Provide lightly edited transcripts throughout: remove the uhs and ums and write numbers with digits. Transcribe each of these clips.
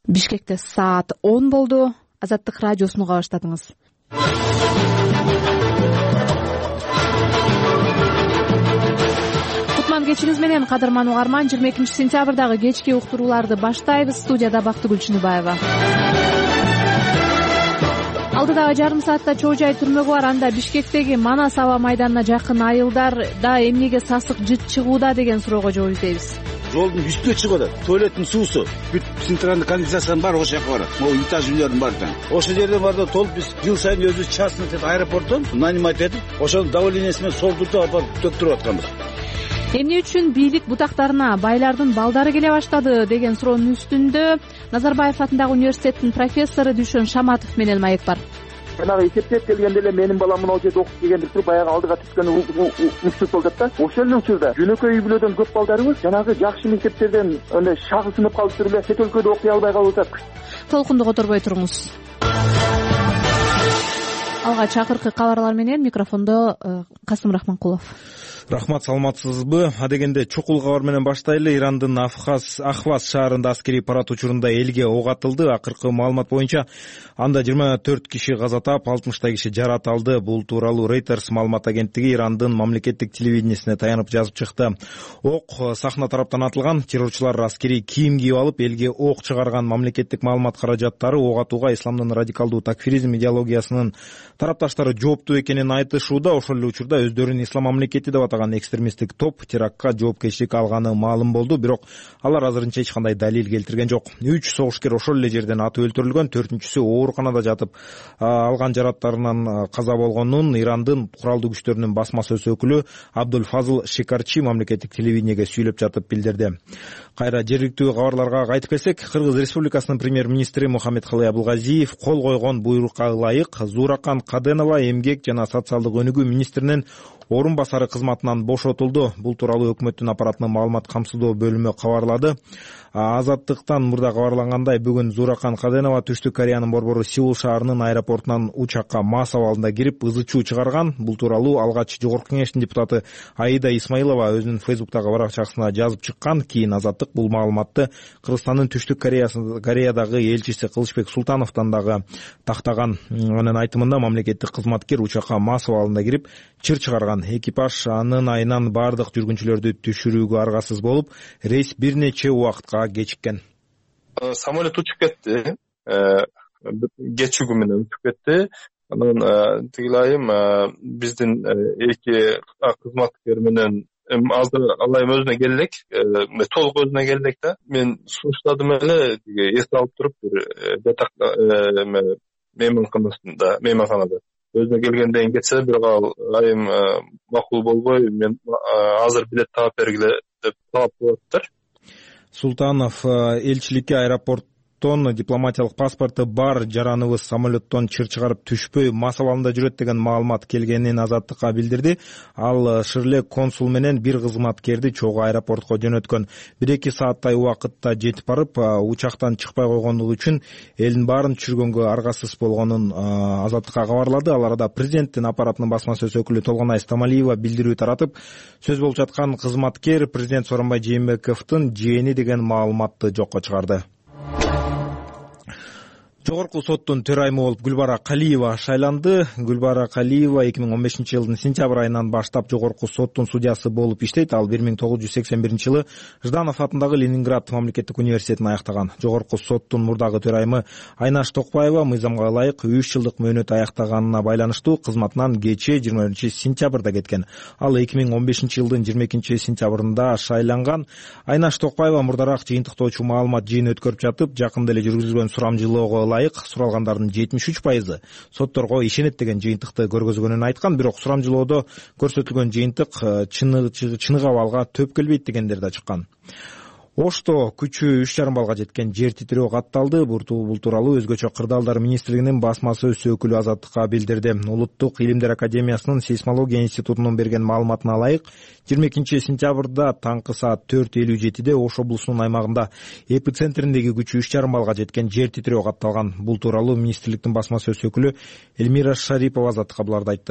Бишкекте саат 10 болду. Азаттык радиосуну уга баштадыңыз. Кутман кечиңиз менен кадырман угарман. 22-сентябрдагы кечки уктурууларды баштайбыз. Студияда Бактыгүл Чыныбаева. Алдыдагы жарым саатта чоо жай түрмөгү бар. Анда Бишкектеги Манас аба майданына жакын айылдар да эмнеге сасык жыт чыгууда деген суроого жооп издейбиз. Жолдун үстүнө чыгып атат. Туалеттин суусу, бүт центральный канализациянын баары ошол жака барат. Могу этаж үйлөрдүн баары тең. Ошол жерден барда толуп биз жыл сайын өзүбүз частный аэропорттон нанимать этип, ошонун давлениеси менен солдуртуп алып төктүрүп атканбыз. Эмне үчүн бийлик бутактарына байлардын балдары келе баштады деген суроонун үстүндө Назарбаев атындагы университеттин профессору Дүйшөн Шаматов менен маек бар. Жанагы эсептеп келгенде эле менин балам мына жерде окуп келгендир туруп баягы алдыга түшкөн учур болот да. Ошол учурда жөнөкөй үй бүлөдөн көп балдарыбыз жанагы жакшы мектептерден андай шагысынып калып туруп эле чет өлкөдө окуй албай калып атат. Толкунду которбой туруңуз. Алгач акыркы кабарлар менен микрофондо Касым Рахманкулов. Рахмат, саламатсызбы? Адегенде чукул кабар менен баштайлы. Ирандын Ахваз шаарында аскерий парад учурунда элге ок атылды. Акыркы маалымат боюнча анда 24 киши каза таап, 60 киши жарат алды. Бул тууралуу Reuters маалымат агенттиги Ирандын мамлекеттик телевидениесине таянып жазып чыкты. Ок сахна тараптан атылган. Террорчулар аскерий кийим кийип алып, элге ок чыгарган. Мамлекеттик маалымат каражаттары ок атууга исламдын радикалдуу такфиризм идеологиясынын тарапташтары жооптуу экенин айтышууда. Ошол эле учурда өздөрүн ислам мамлекети деп атаган экстремисттик топ терактка жоопкерчилик алганы маалым болду, бирок алар азырынча эч кандай далил келтирген жок. 3 согушкер ошол эле жерден атып өлтүрүлгөн, 4-чүсү ооруканада жатып алган жараттарынан каза болгонун Ирандын куралдуу күчтөрүнүн басма сөз өкүлү Абдул Фазыл Шикарчи мамлекеттик телевидениеге сүйлөп жатып билдирди. Кайра жергиликтүү кабарларга кайтып келсек, Кыргыз Республикасынын премьер-министри Мухаммедкалый Абылгазиев кол койгон буйрукка ылайык Зууракан Каденова эмгек жана социалдык өнүгүү министринин орун басары кызматынан бошотулду. Бул тууралуу өкмөттүн аппаратынын маалымат камсыздоо бөлүмү кабарлады. Азаттыктан мурда кабарлангандай, бүгүн Зууракан Каденова Түштүк Кореянын борбору Сеул шаарынын аэропортунан учакка мас абалында кирип ызы-чуу чыгарган. Бул тууралуу алгач Жогорку Кеңештин депутаты Аида Исмаилова өзүнүн Фейсбуктагы баракчасына жазып чыккан. Кийин Азаттык бул маалыматты Кыргызстандын Түштүк Кореядагы элчиси Кылычбек Султановдон дагы тактаган. Анын айтымында мамлекеттик кызматкер учакка мас абалында кирип чыр чыгарган. Экипаж анын айынан бардык жүргүнчүлөрдү түшүрүүгө аргасыз болуп, рейс бир нече убакытка кечиккен. Самолет учуп кетти. Кечүүгү менен учуп кетти. Анан тигилайым биздин эки кызматкер менен азыр алайым өзүнө келдик, толук өзүнө келдик да. Мен сунуштадым эле, эс алып туруп бир жатак мейманканада өзүнө келгенден кетсе, бирок ал айым макул болбой, мен азыр билет таап бергиле деп талап кылыптыр. Султанов элчиликке аэропорттон дипломатиялык паспорту бар жараныбыз самолеттон чыр чыгарып түшпөй мас абалында жүрөт деген маалымат келгенин Азаттыкка билдирди. Ал Ширле консул менен бир кызматкерди чогуу аэропортко жөнөткөн. 1-2 сааттай убакытта жетип барып, учактан чыкпай койгондугу үчүн элдин баарын түшүргөнгө аргасыз болгонун Азаттыкка кабарлады. Ал арада президенттин аппаратынын басма сөз өкүлү Толгонай Стамалиева билдирүү таратып, сөз болуп жаткан кызматкер президент Сооронбай Жээнбековдун жээни деген маалыматты жокко чыгарды. Жогорку соттун төрайымы болуп Гүлбара Калиева шайланды. Гүлбара Калиева 2015-жылдын сентябрь айынан баштап жогорку соттун судьясы болуп иштейт. Ал 1981-жылы Жданов атындагы Ленинград мамлекеттик университетин аяктаган. Жогорку соттун мурдагы төрайымы Айнаш Токпаева мыйзамга ылайык 3 жылдык мөөнөт аяктаганына байланыштуу кызматынан кечээ 20-сентябрда кеткен. Ал 2015-жылдын 22-сентябрында шайланган. Айнаш Токпаева мурдараак жыйынтыктоочу маалымат жыйын өткөрүп жатып, жакында эле жүргүзүлгөн сурамжылоого суралгандардын 73% сотторго ишенет деген жыйынтыкты көргөзгөнүн айткан, бирок сурамжылоодо көрсөтүлгөн жыйынтык чыныгы абалга төп келбейт дегендер да чыккан. Ошто күчү 3,5 балга жеткен жер титирөө катталды. Бул тууралуу өзгөчө кырдаалдар министрлигинин басма сөз өкүлү Азаттыкка билдирди. Улуттук илимдер академиясынын сейсмология институтунун берген маалыматына ылайык, 22-сентябрда таңкы саат 4:57-де Ош облусунун аймагында эпицентриндеги күчү 3,5 балга жеткен жер титирөө катталган. Бул тууралуу министрликтин басма сөз өкүлү Эльмира Шарипова Азаттыкка буларды айтты.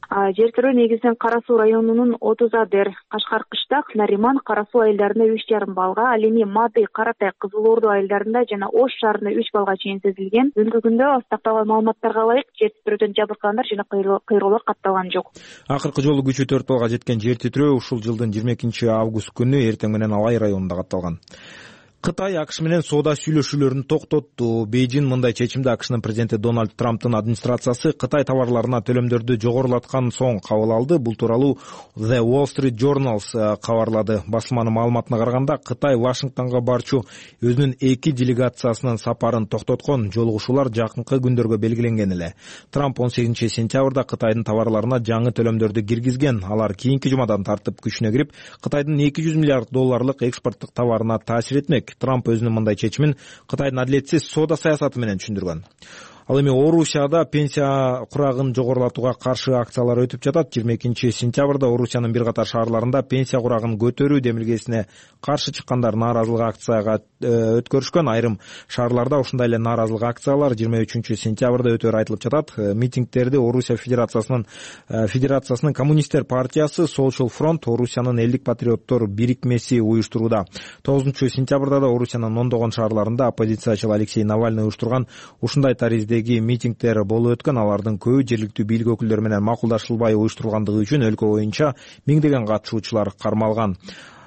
Жер тирөө негизинен Кара Суу районунун Отузадер, Кашкар Кыштак, Нариман, Кара Суу айылдарында 3,5 балга, ал эми Мады, Каратай, Кызыл Орду айылдарында жана Ош шаарында 3 балга чейин сезилген. Бүгүнкү күндө астакталган маалыматтарга ылайык жер титирөөдөн жабыркагандар жана кыйроолор катталган жок. Акыркы жолу күчү 4 балга жеткен жер титирөө ушул жылдын 22 август күнү эртең менен Алай районунда катталган. Кытай АКШ менен соода сүйлөшүүлөрүн токтотту. Бейжин мындай чечимди АКШнын президенти Дональд Трамптын администрациясы Кытай товарларына төлөмдөрдү жогорулаткан соң кабыл алды. Бул тууралуу The Wall Street Journal кабарлады. Басылманын маалыматына караганда, Кытай Вашингтонго барчу өзүнүн 2 делегациясынын сапарын токтоткон. Жолугушуулар жакынкы күндөргө белгиленген эле. Трамп 18 сентябрда Кытайдын товарларына жаңы төлөмдөрдү киргизген. Алар кийинки жумадан тартып күчүнө кирип, Кытайдын 200 миллиард долларлык экспорттук товарына таасир этмек. Трамп өзүнүн мындай чечимин Кытайдын адилетсиз соода саясаты менен түшүндүргөн. Ал эми Орусияда пенсия курагын жогорулатууга каршы акциялар өтүп жатат. 22 сентябрда Орусиянын бир катар шаарларында пенсия курагын көтөрүү демилгесине каршы чыккандар нааразылык акцияга өткөрүшкөн. Айрым шаарларда ушундай эле нааразылык акциялар 23 сентябрда өтөөрү айтылып жатат. Митингдерди Орусия Федерациясынын Коммунисттер партиясы, Social Front, Орусиянын элдик патриоттор бирикмеси уюштурууда. 9 сентябрда да Орусиянын ондогон шаарларында оппозициячыл Алексей Навальный уюштурган ушундай таризде митингдер болуп өткөн. Алардын көбү жергиликтүү бийлик өкүлдөрү менен макулдашылбай уюштурулгандыгы үчүн өлкө боюнча миңдеген катышуучулар кармалган.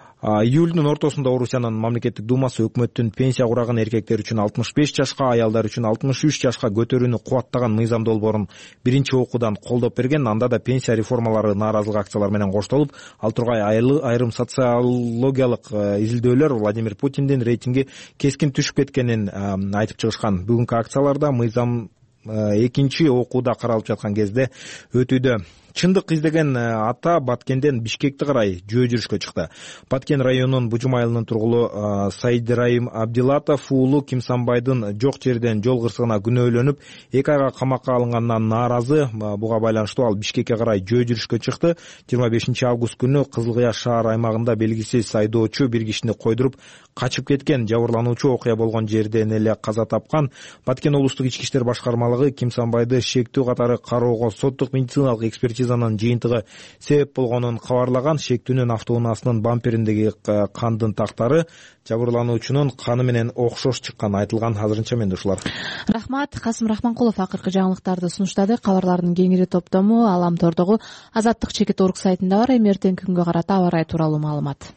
Июлдун ортосунда Орусиянын мамлекеттик думасы өкмөттүн пенсия курагын эркектер үчүн 65 жашка, аялдар үчүн 63 жашка көтөрүүнү кубаттаган мыйзам долбоорун биринчи окуудан колдоп берген. Анда да пенсия реформалары нааразылык акциялар менен коштолуп, ал тургай айрым социологиялык изилдөөлөр Владимир Путиндин рейтинги кескин түшүп кеткенин айтып чыгышкан. Бүгүнкү акцияларда мыйзам экинчи окууда каралып жаткан кезде өтүүдө. Чындык издеген ата Баткенден Бишкекти карай жөө жүрүшкө чыкты. Баткен районунун Бужум айылынын тургулу Сайдырайым Абдилатов уулу Кимсанбайдын жок жерден жол кырсыгына күнөөлөнүп 2 айга камакка алынгандан нааразы. Буга байланыштуу ал Бишкекке карай жөө жүрүшкө чыкты. 25 август күнү Кызыл Кыя шаар аймагында белгисиз айдоочу бир кишини койдуруп качып кеткен. Жабырлануучу окуя болгон жерден эле каза тапкан. Баткен облустук ички иштер башкармалыгы Кимсанбайды шектүү катары кароого соттук медициналык экспертизанын жыйынтыгы себеп болгонун кабарлаган. Шектүүнүн автоунаасынын бампериндеги кандын тактары жабырлануучунун каны менен окшош чыкканы айтылган. Азырынча менде ушулар. Рахмат. Касым Рахманкулов акыркы жаңылыктарды сунуштады. Кабарлардын кеңири топтому Аламтордогу Азаттык чекит орг сайтында бар. Эми эртеңки күнгө карата аба ырайы тууралуу маалымат.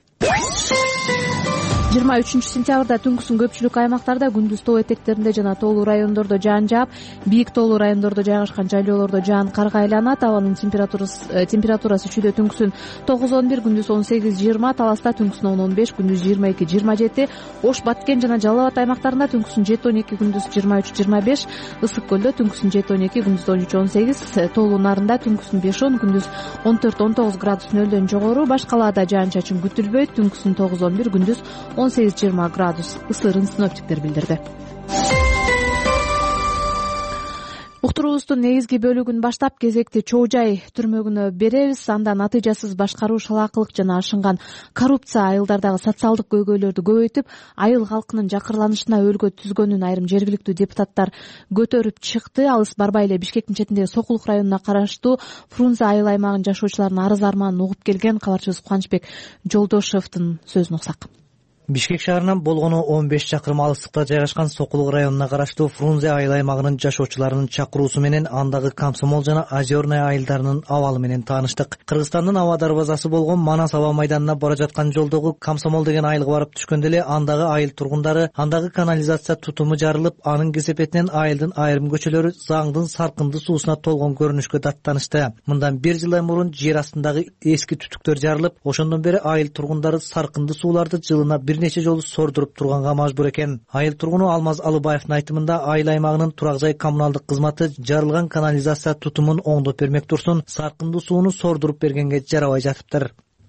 23 сентябрда түнкүсүн көпчүлүк аймактарда, күндүз тоо этектеринде жана тоолуу райондордо жаан жаап, бийик тоолуу райондордо жайгашкан жайлоолордо жаан карга айланат. Абанын температурасы түшүдө түнкүсүн 9-11, күндүз 18-20, таласта түнкүсүн 10-15, күндүз 22-27, Ош, Баткен жана Жалал Абад аймактарында түнкүсүн 7-12, күндүз 23-25, Ысык көлдө түнкүсүн 7-12, күндүз 13-18, тоолуу нарында түнкүсүн 5-10, күндүз 14-19 градус нөлдөн жогору. Башкалаада жаан-чачын күтүлбөйт, түнкүсүн 9-11, күндүз 18-20 градус ысырын синоптиктер билдирди. Уктуруубуздун негизги бөлүгүн баштап кезекти Чоо Жай түрмөгүнө беребиз. Анда натыйжасыз башкаруу, шалаакылык жана ашынган коррупция айылдардагы социалдык көйгөйлөрдү көбөйтүп, айыл калкынын жакырланышына өлгө түзгөнүн айрым жергиликтүү депутаттар көтөрүп чыкты. Алыс барбай эле Бишкектин четиндеги Сокулук районуна караштуу Фрунзе айыл аймагынын жашоочуларынын арыз арманын угуп келген кабарчыбыз Кубанычбек Жолдошевдин сөзүн уксак. Бишкек шаарынан болгону 15 чакырым алыстыкта жайгашкан Сокулук районуна караштуу Фрунзе айыл аймагынын жашоочуларынын чакыруусу менен андагы Комсомол жана Озерная айылдарынын абалы менен тааныштык. Кыргызстандын аба дарбазасы болгон Манас аба майданына бара жаткан жолдогу Комсомол деген айылга барып түшкөндө эле андагы айыл тургундары андагы канализация тутуму жарылып, анын кесепетинен айылдын айрым көчөлөрү Заңдын саркынды суусуна толгон көрүнүшкө даттанышты. Мындан 1 жылдан мурун жер астындагы эски түтүктөр жарылып, ошондон бери айыл тургундары саркынды сууларды жылына бир нече жолу сордуруп турганга мажбур экен. Айыл тургуну Алмаз Алыбаевдин айтымында айыл аймагынын турак жай коммуналдык кызматы жарылган канализация тутумун оңдоп бермек турсун, саркынды сууну сордуруп бергенге жарабай жатыптыр.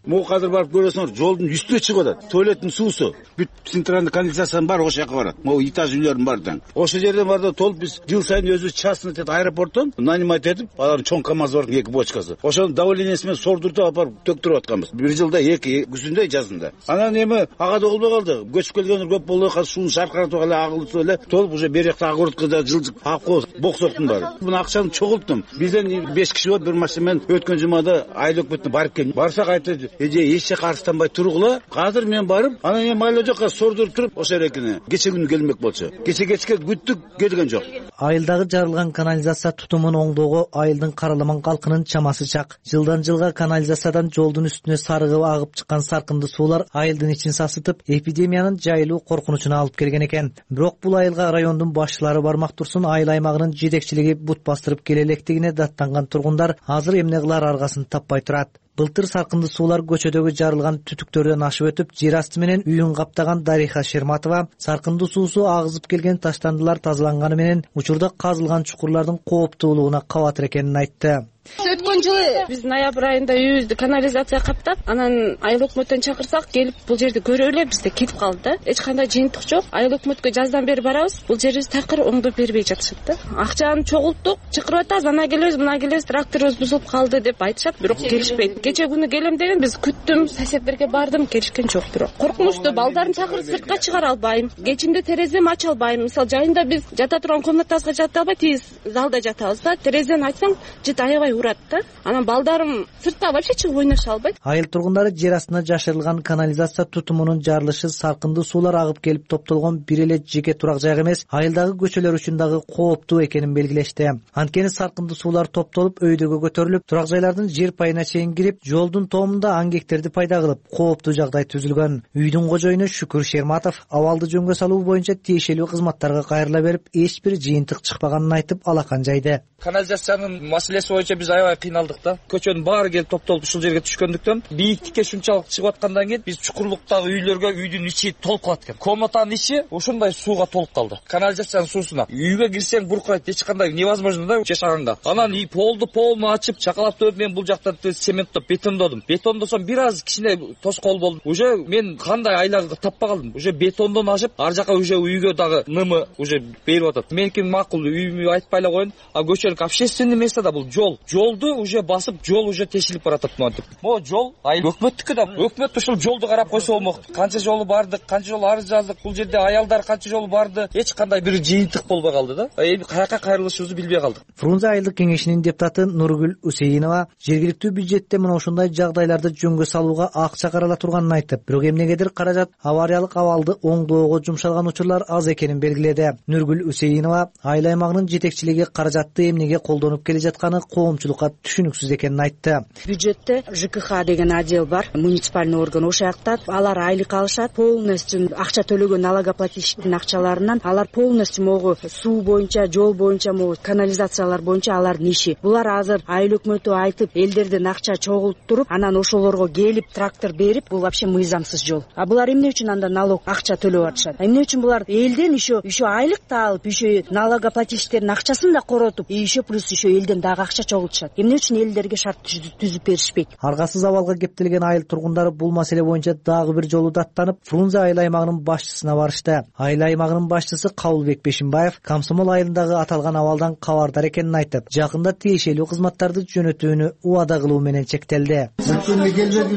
могу азыр барып көрөсүңөр, жолдун үстүнө чыгып атат. Туалеттин суусу, бүт центральный канализациянын баары ошол жака барат. Могу этаж үйлөрдүн баары тең. Ошол жерден барды толуп биз жыл сайын өзүбүз частный аэропорттон нанимать этип, алардын чоң КАМАЗ бар 2 бочкасы. Ошонун давлениеси менен сордуртуп алып барып төктүрүп атканбыз. Bir жылда 2 күзүндө жазында. Анан эми ага да болбой калды. Көчүп келгендер көп болду, сууну шаркыратып эле агылып эле толуп уже бер жакта агырткыда жылжып алып коюп боксоктун баары. Муну акчаны чогулттум. Бизден 5 киши болуп бир машина менен өткөн жумада айыл өкмөтүнө барып келдим. Барсак айтты, эч жака арыстанбай тургула. Азыр мен барып, анан эми майла жакка сордуруп туруп ошо эрекине. Кече күнү келмек болчу. Кечке күттүк, келген жок. Айылдагы жарылган канализация тутумун оңдоого айылдын караламан калкынын чамасы чак. Жылдан жылга канализациядан жолдун үстүнө сарыгып агып чыккан саркынды суулар айылдын ичин сасытып, эпидемиянын жайылуу коркунучуна алып келген экен. Бирок бул айылга райондун башчылары бармак турсун, айыл аймагынын жетекчилиги бут бастырып келе электигине даттанган тургундар азыр эмне кылар аргасын таппай турат. Былтыр саркынды суулар көчөдөгү жарылган түтүктөрдөн ашып өтүп, жер асты менен үйүн каптаган Дариха Шерматова саркынды суусу агызып келген таштандылар тазаланганы менен учурда казылган чукурлардын кооптуулугуна кабатыр экенин айтты. Өткөн жылы биз ноябрь айында үйүбүздү канализация каптап, анан айыл өкмөттөн чакырсак, келип бул жерди көрүп эле бизде кетип калды да. Эч кандай жыйынтык жок. Айыл өкмөткө жаздан бери барабыз, бул жерибиз такыр оңдоп бербей жатышат да. Акчаны чогулттук, чакырып атабыз, ана келебиз, мына келебиз, тракторубуз бузулуп калды деп айтышат, бирок келишпейт. Кече күнү келем деген биз күттүм, соседтерге бардым, келишкен жок бирок. Коркунучтуу, балдарын чакырып сыртка чыгара албайм. Кечинде тереземи ача албайм. Мисалы жайында биз жата турган комнатабызга жата албай, тиз залда жатабыз да. Терезени ачсаң, жыт аябай урат да. Анан балдарым сыртта вообще чыгып ойноша албайт. Айыл тургундары жер астына жашырылган канализация тутумунун жарылышы саркынды суулар агып келип топтолгон бир эле жеке турак жайга эмес, айылдагы көчөлөр үчүн дагы кооптуу экенин белгилешти. Анткени саркынды суулар топтолуп өйдөгө көтөрүлүп, турак жайлардын жер пайына чейин кирип, жолдун тоомунда аңгектерди пайда кылып, кооптуу жагдай түзүлгөн. Үйдүн кожоюну Шүкүр Шерматов абалды жөнгө салуу боюнча тиешелүү кызматтарга кайрыла берип, эч бир жыйынтык чыкпаганын айтып, алакан жайды. Канализациянын маселеси боюнча биз аябай кыйналдык да. Көчөнүн баары келип топтолуп ушул жерге түшкөндүктөн, бийиктикке шунчалык чыгып аткандан кийин биз чукурлуктагы үйлөргө үйдүн ичи толуп калат экен. Комнатанын ичи ошондой сууга толуп калды. Канализациянын суусуна. Үйгө кирсең буркурайт, эч кандай невозможно да жашаганга. Анан полну ачып, чакалап төп мен бул жакта цементтоп бетондодум. Бетондосом бир аз кичине тоскоол болду. Уже мен кандай айлага таппай калдым. Уже бетондон ашып, ар жака уже үйгө дагы нымы уже берип атат. Меники макул, үйүмү айтпай эле коеюн. А көчөлүк общественный место да бул жол. Жолду уже басып, жол уже тешилип баратат монтип. Могу жол айыл өкмөттүкү да. Өкмөт ушул жолду карап койсо болмок. Канча жолу бардык, канча жолу арыз жаздык. Бул жерде аялдар канча жолу барды. Эч кандай бир жыйынтык болбой калды да. Эми каяка кайрылышыбызды билбей калдык. Фрунзе айылдык кеңешинин депутаты Нургүл Усейинова жергиликтүү бюджетте мына ушундай жагдайларды жөнгө салууга акча карала турганын айтып, бирок эмнегедир каражат авариялык абалды оңдоого жумшалган учурлар аз экенин белгиледи. Нургүл Усейинова айыл аймагынын жетекчилиги каражатты эмнеге колдонуп келе жатканы коомчулукка түшүнүксүз экенин айтты. Бюджетте ЖКХ деген отдел бар, муниципальный орган ошол жакта. Алар айлык алышат, полностью акча төлөгөн налогоплательщиктин акчаларынан алар полностью могу суу боюнча, жол боюнча, могу канализациялар боюнча алардын иши. Булар азыр айыл өкмөтү айтып, элдерден акча чогултуруп, анан ошолорго келип трактор берип, бул вообще мыйзамсыз жол. А булар эмне үчүн анда налог акча төлөп атышат? Эмне үчүн булар элден еще айлык да алып, еще налогоплательщиктердин акчасын да коротуп, еще плюс еще элден дагы акча чогултушат? Эмне үчүн элдерге шарт түзүп беришпейт? Аргасыз абалга кептелген айыл тургундары бул маселе боюнча дагы бир жолу даттанып, Фрунзе айыл аймагынын башчысына барышты. Айыл аймагынын башчысы Кабылбек Бешимбаев Комсомол айылындагы аталган абалдан кабардар экенин айтып, жакында тиешелүү кызматтарды жөнөтүүнү убада кылуу менен чектелди. Мен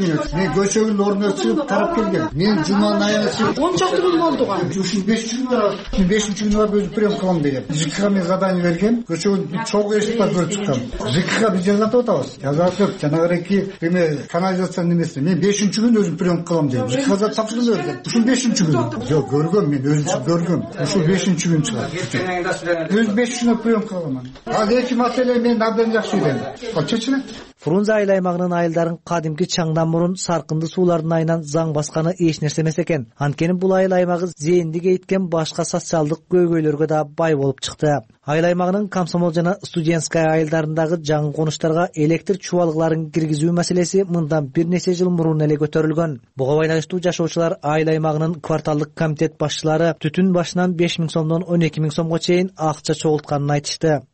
көчөгүн ордуна чыгып тарап келгем. Мен жуманын айына чыгып 10 чакты күн болду го. 5 күн бар. 5-күнү барып өзүм прием кылам деген. ЖКХ мен задание берген. Көчөгүн чогуу эшик бар көрүп чыккам. ЖКХ биз жазатып атабыз. Жазатып жанагы эме канализациянын немеси. Мен 5-күн өзүм прием кылам деген. ЖКХ тапшырып берген. Ушул 5-күн. Жок, көргөм, мен өзүм көргөм. Ушул 5-күн чыгат. Өз 5 күнө прием кылам. Ал эки маселе мен абдан жакшы билем. Чечилет. Фрунзе айыл аймагынын айылдарын кадимки чаңдан мурун саркынды суулардын айынан заң басканы эч нерсе эмес экен. Анткени бул айыл аймагы зээнди кейиткен башка социалдык көйгөйлөргө да бай болуп чыкты. Айыл аймагынын Комсомол жана Студентская айылдарындагы жаңы конуштарга электр чубалыкларын киргизүү маселеси мындан бир нече жыл мурун эле көтөрүлгөн. Буга байланыштуу жашоочулар айыл аймагынын кварталдык комитет башчылары түтүн башынан 5 000 сомдон 12 000 сомго чейин акча чогултканын айтышты.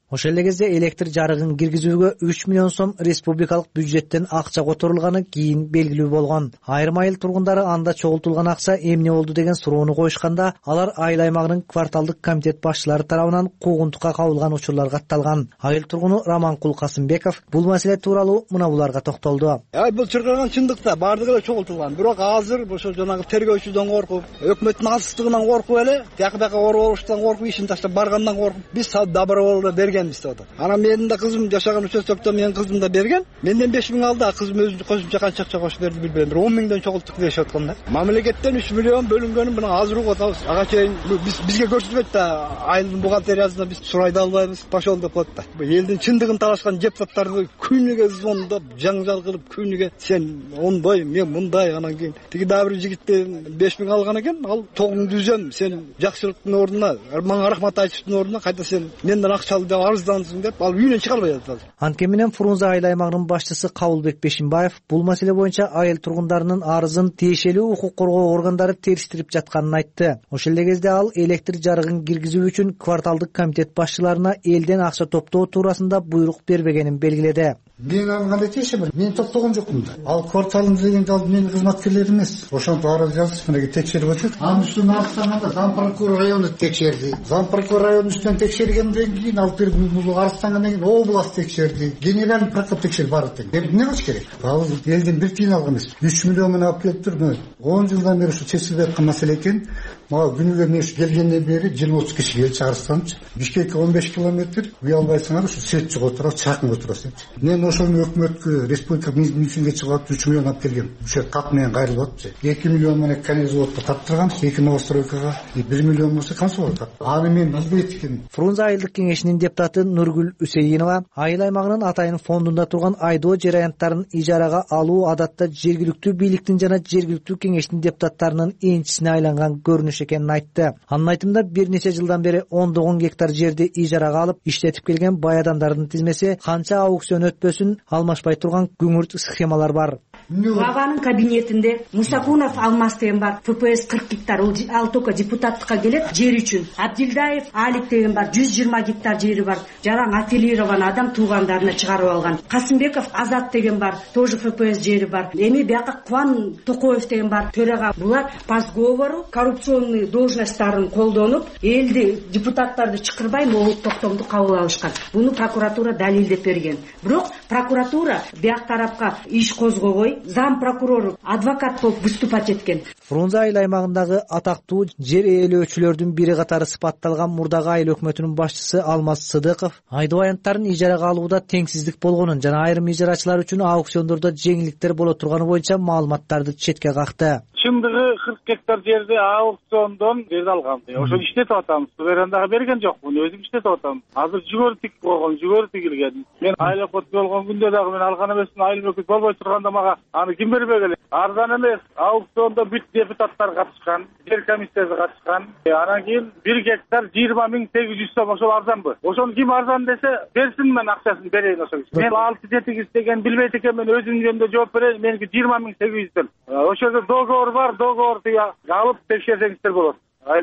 Ошол эле кезде электр жарыгын киргизүүгө 3 миллион сом республикалык бюджеттен акча которулганы кийин белгилүү болгон. Айрым айыл тургундары анда чогултулган акча эмне болду деген суроону коюшканда, алар айыл аймагынын кварталдык комитет башчылары тарабынан куугунтукка кабылган учурлар катталган. Айыл тургуну Раманкул Касымбеков бул маселе тууралуу мына буларга токтолду. Бул чыркырган чындыкта бардыгы эле чогултулган. Бирок азыр ошо жанагы тергөөчүдөн коркуп, өкмөттүн алсыздыгынан коркуп эле, тияк-бияка оролуштан коркуп, ишин таштап баргандан коркуп, биз добровольно бергенбиз деп атат. Анан менин да кызым жашаган участокто менин кызым да берген. Менден 5 миң алды, кызым өзү кошумча канча акча кошуп берди билбейм. 10 миңден чогулттук дешип атканда. Мамлекеттен 3 миллион бөлүнгөнүн мына азыр угуп атабыз. Ага чейин бизге көрсөтпөйт да, айылдын бухгалтериясына биз сурай да албайбыз. Пошол деп коет да. Элдин чындыгын талашкан депутаттарды күнүгө звондоп, жаңжал кылып, күнүгө сен ондай, мен мындай, анан кийин тиги да бир жигиттен 5 миң алган экен, ал тогуң дүзөм, сен жакшылыктын ордуна, мага рахмат айтыштын ордуна кайта сен менден акча ал деп арыздансың деп, ал үйүнөн чыга албай атат. Анткени менен Фрунзе айыл аймагынын башчысы Кабылбек Бешимбаев бул маселе боюнча айыл тургундарынын арызын тиешелүү укук коргоо органдары териштирип жатканын айтты. Ошол эле кезде ал электр жарыгын киргизүү үчүн кварталдык комитет башчыларына элден акча топтоо туурасында буйрук бербегенин белгиледи. Мен алганда тиешемин, мен топтогон жокмун да. Ал кварталын дегенде ал менин кызматкерлер эмес. Ошонтип арыз жазып, мынеге текшерип өтүп, анын үстүнө арызтанганда зам прокурор району текшерди. Зам прокурор районун үстүнөн текшергенден кийин алып берип бул арызтангандан кийин область текшерди. Генеральный прокурор текшерип баары тең. Эмне кылыш керек? Ал элден бир тиын алган эмес. 3 миллион менен алып келип тур. 10 жылдан бери ушу чечилбей аткан маселе экен. Мага күнүгө мен келгенден бери 20-30 киши келип арызданчы. Бишкекке 15 километр, уя албайсыңар, ушу Сетчиге отурат, чакын отурасың. Мен ошону өкмөткө, республика митингге чыгып 3 миллион алып келгем. Ошо кап менен кайрылып атчы. 2 миллион менен канализаторго таптырган, 2 новостройкага 1 миллион болсо канча болот? Аны мен билбейт экенмин. Фрунзе айылдык кеңешинин депутаты Нургүл Үсейинова айыл аймагынын атайын фондунда турган айдоо жер аянттарын ижарага алуу адатта жергиликтүү бийликтин жана жергиликтүү кеңештин депутаттарынын энчисине айланган көрүнүш экенин айтты. Анын айтымында бир нече жылдан бери 10 гектар жерди ижарага алып иштетип келген бай адамдардын тизмеси канча аукцион өтпөсүн алмашпай турган күңүрт схемалар бар. Главанын кабинетинде Мусакунов Алмаз деген бар, ФПС 40 гектар, ал только депутаттыкка келет жер үчүн. Абдилдаев Алик деген бар, 120 гектар жери бар. Жараң аффилирован адам туугандарына чыгарып алган. Касымбеков Азат деген бар, тоже ФПС жери бар. Эми бияка Кван Токоев деген бар, төрага. Булар по сговору коррупционный должносттарын колдонуп, элди депутаттарды чакырбай могул токтомду кабыл алышкан. Буну прокуратура далилдеп берген. Бирок прокуратура бияк тарапка иш козгобой, зам прокурор адвокат болуп выступать эткен. Фрунзе айыл аймагындагы атактуу жер ээлөөчүлөрдүн бири катары сыпатталган мурдагы айыл өкмөтүнүн башчысы Алмаз Сыдыков айдоо аянттарын ижарага алууда теңсиздик болгонун жана айрым ижарачылар үчүн аукциондордо жеңилдиктер боло турганы боюнча маалыматтарды четке какты. Чындыгы 40 гектар жерди аукциондон жерди алгам. Ошону иштетип атабыз. Суверендаға берген жокмун, өзүм иштетип атам. Азыр жүгөрү тик болгон, жүгөрү тигилген. Мен айыл өкмөт болгон күндө дагы мен алган эмесмин, айыл өкмөт болбой турганда мага аны ким бербегиле? Арзан эмес. Аукциондо бүт депутаттар катышкан, жер комиссиясы катышкан. Анан кийин 1 гектар 20.800 сом, ошол арзанбы? Ошону ким арзан десе, берсин, мен акчасын берейин ошого. Мен 6-7 деген билбейт экенмин, өзүм жөнүндө жооп берейин. Меники 20.800 сом. Ошол договор бар, договорду алып текшерсеңиздер болот.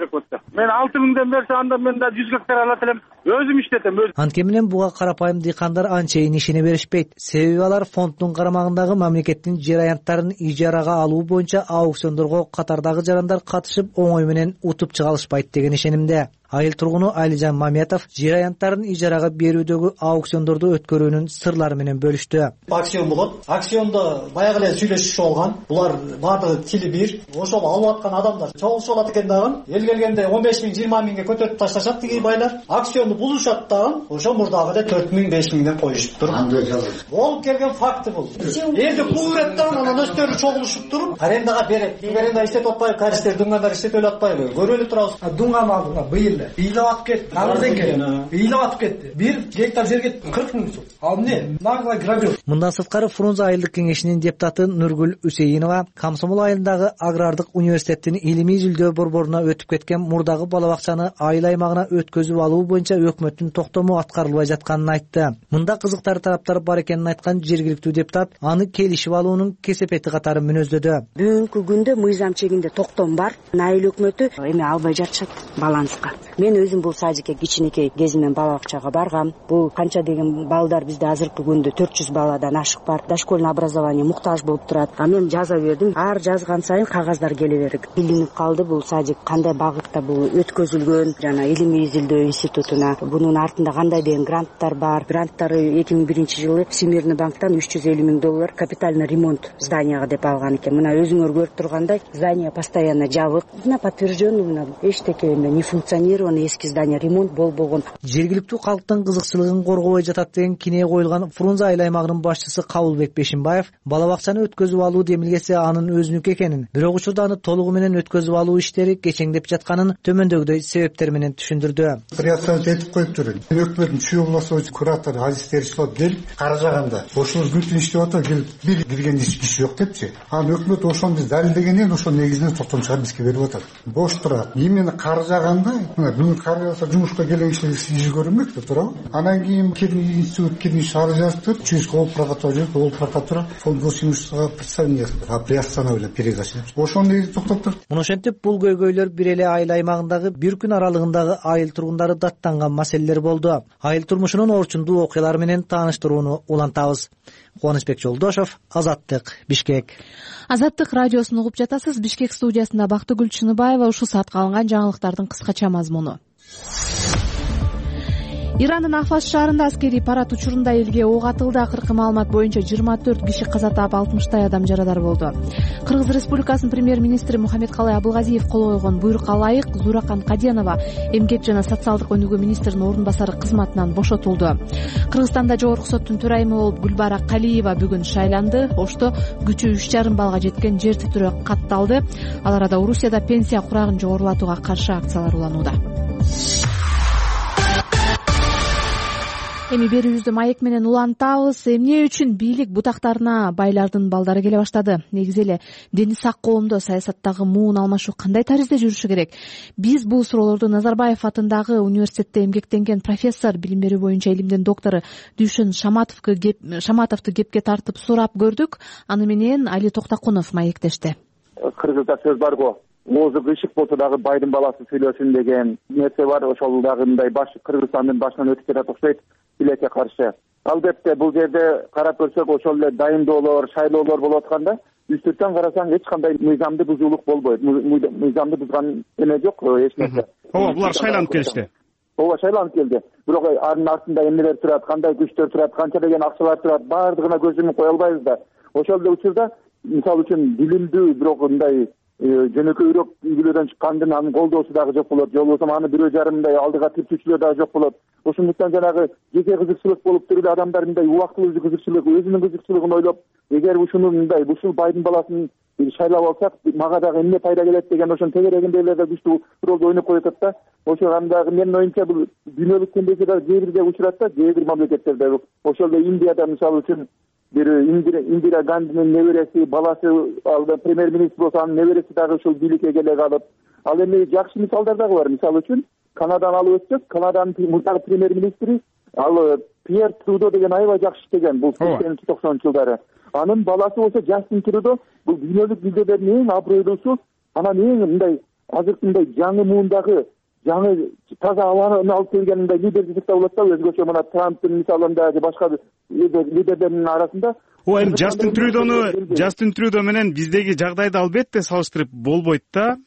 Мен 6 миңден берсе, анда мен да 100 гектар алат элем. Өзүм иштетем. Анткени менен буга карапайым дыйкандар анчейин ишене беришпейт. Себеби алар фонддун карамагындагы мамлекеттин жер аянттарын ижарага алуу боюнча аукциондорго катардагы жарандар катышып оңой менен утуп чыга алышпайт деген ишенимде. Айыл тургуну Алижан Маметов жер аянттарын ижарага берүүдөгү аукциондорду өткөрүүнүн сырлары менен бөлүштү. Акцион болот. Акциондо баягы эле сүйлөшүшү болгон. Булар баардыгы тили бир. Ошол алып аткан адамдар чогулуп алат экен дагы. Эл келгенде 15 миң, 20 миңге көтөрүп ташташат тиги байлар. Акционду булушат дагы. Ошо мурдагы эле 4 миң, 5 миңден коюшуптур. Болуп келген факты бул. Элди кууреттен анан өздөрү чогулушуп туруп, арендага берет. Аренда иштетип атпайбы, кариштер дуңгандар иштете атпайбы? Көрөлү турабыз. Дуңган алдыга быйыл ыйлап атып кетти. Кабырдан келди. Ыйлап атып кетти. 1 гектар жерге 40 миң сом. Ал эмне? Наглый грабеж. Мындан сырткары Фрунзе айылдык кеңешинин депутаты Нургүл Үсейинова Комсомол айылындагы агрардык университеттин илимий жүлдө борборуна өтүп кеткен мурдагы бала бакчаны айыл аймагына өткөзүп алуу боюнча өкмөттүн токтому аткарылбай жатканын айтты. Мында кызыктар тараптар бар экенин айткан жергиликтүү депутат аны келишип алуунун кесепети катары мүнөздөдү. Бүгүнкү күндө мыйзам чегинде токтом бар. Айыл өкмөтү эми албай жатышат баланска. Мен өзүм бул садикке кичинекей кезимден бала бакчага баргам. Бул канча деген балдар бизде азыркы күндө 400 баладан ашык бар. Дошкольный образование муктаж болуп турат. А мен жаза бердим. Ар жазган сайын кагаздар келе берди. Билинип калды бул садик кандай багытта бул өткөзүлгөн, жана илимий изилдөө институтуна. Бунун артында кандай деген гранттар бар. Гранттары 2001-жылы Всемирный банктан $350,000 капитальный ремонт зданияга деп алган экен. Мына өзүңөр көрүп тургандай, здание постоянно жабык. Мына подтвержденный, мына эчтеке не функционирован эски здание, ремонт болбогон. Жергиликтүү калктын кызыкчылыгын коргобой жатат деген кине коюлган Фрунзе айыл аймагынын башчысы Кабылбек Бешимбаев бала бакчаны өткөзүп алуу демилгеси анын өзүнүкү экенин, бирок учурда аны толугу менен өткөзүп алуу иштери кечеңдеп жатканын төмөндөгүдөй себептер менен түшүндүрдү. Приятель айтып коюп турат. Өкмөттүн Чүй областын куратор Азиз Теришов келип кара жаганда ошол күн иштеп атат, келип бир кирген киши жок депчи. Анан өкмөт ошону биз далилдегенден ошол негизинен токтом чыгарып бизге берип атат. Бош турат. Именно кара жаганда мына бүгүн кара жаса жумушка келген киши иш көрмөк деп туурабы. Анан кийин кирген институт кирген шаар жазып Чүйск облус прокуратура фонд госимущества представление приостановили передачу. Ошону негизи токтоп турат. Муну ошентип бул көйгөйлөр бир эле айыл аймагындагы бир күн аралыгындагы айыл тургундары даттанган маселелер болду. Айыл турмушунун орчундуу окуялары менен тааныштырууну улантабыз. Кубанычбек Жолдошов, Азаттык, Бишкек. Азаттык радиосун угуп жатасыз. Бишкек студиясында Бактыгүл Чыныбаева. Ушул саатка алынган жаңылыктардын кыскача мазмуну. Ирандын Ахваз шаарында аскерий парад учурунда элге ок атылды. Акыркы маалымат боюнча 24 киши каза таап, 60 адам жарадар болду. Кыргыз Республикасынын премьер-министри Мухаммедкалай Абылгазиев кол койгон буйрукка ылайык Зуракан Каденова эмгек жана социалдык өнүгүү министринин орун басары кызматынан бошотулду. Кыргызстанда жогорку соттун төрайымы болуп Гүлбара Калиева бүгүн шайланды. Ошто күчү 3,5 балга жеткен жер титирөө катталды. Ал арада Орусияда пенсия курагын жогорулатууга каршы акциялар уланууда. Эми берүүбүздү маек менен улантабыз. Эмне үчүн бийлик бутактарына байлардын балдары келе баштады? Негизи эле дени сак коомдо саясаттагы муун алмашуу кандай таризде жүрүшү керек? Биз бул суроолорду Назарбаев атындагы университетте эмгектенген профессор, билим берүү боюнча илимдин доктору Дүйшөн Шаматовду кепке тартып сурап көрдүк. Аны менен Али Токтакунов маектешти. Кыргызда сөз барго, оозу кыйшык болсо дагы байдын баласы сүйлөсүн деген нерсе бар. Ошол дагы мындай Кыргызстандын башынан өтүп жатат окшойт билекке каршы. Албетте бул жерде карап көрсөк, ошол эле дайындоолор, шайлоолор болуп атканда үстүртөн карасаң эч кандай мыйзамды бузуулук болбойт. Мыйзамды бузган эме жок, эч нерсе. Ооба, булар шайланып келишти. Ооба, шайланып келди. Бирок анын артында эмнелер турат, кандай күчтөр турат, канча деген акчалар турат, баардыгына көз йумуп кое албайбыз да. Ошол эле учурда мисалы үчүн билимдүү, бирок мындай жөнөкөйрөөк үй-бүлөдөн чыккандын анын колдоосу дагы жок болот. Же болбосо аны бирөө жарым мындай алдыга тирчүүчүлөр дагы жок болот. Ошондуктан жанагы жеке кызыкчылык болуп туруп эле адамдар мындай убактылуу кызыкчылык, өзүнүн кызыкчылыгын ойлоп, эгер ушуну мындай ушул байдын баласын шайлап алсак, мага дагы эмне пайда келет деген ошонун тегерегинде эле күчтүү ролду ойноп коюп атат да. Ошол дагы менин оюмча бул дүйнөлүк тенденция дагы кээ бирде учурат да, кээ бир мамлекеттерде. Ошол эле Индияда мисалы үчүн бир Индира Гандинин небереси, баласы алда премьер-министр болсо, анын небереси дагы ушул бийликке келе калып. Ал эми жакшы мисалдар дагы бар. Мисалы үчүн Канаданы алып өтсөк, Канаданын мурдагы премьер-министри ал Пьер Трудо деген аябай жакшы иштеген бул 90-жылдары. Анын баласы болсо Джастин Трудо бул дүйнөлүк лидерлердин эң абройлуусу, анан эң мындай азыркы мындай жаңы муундагы жаңы таза абаны алып келген мындай лидер десек да болот да, өзгөчө мына Трамптын мисалында же башка лидерлердин арасында. Эми Джастин Трудо менен биздеги жагдайды албетте салыштырып болбойт да.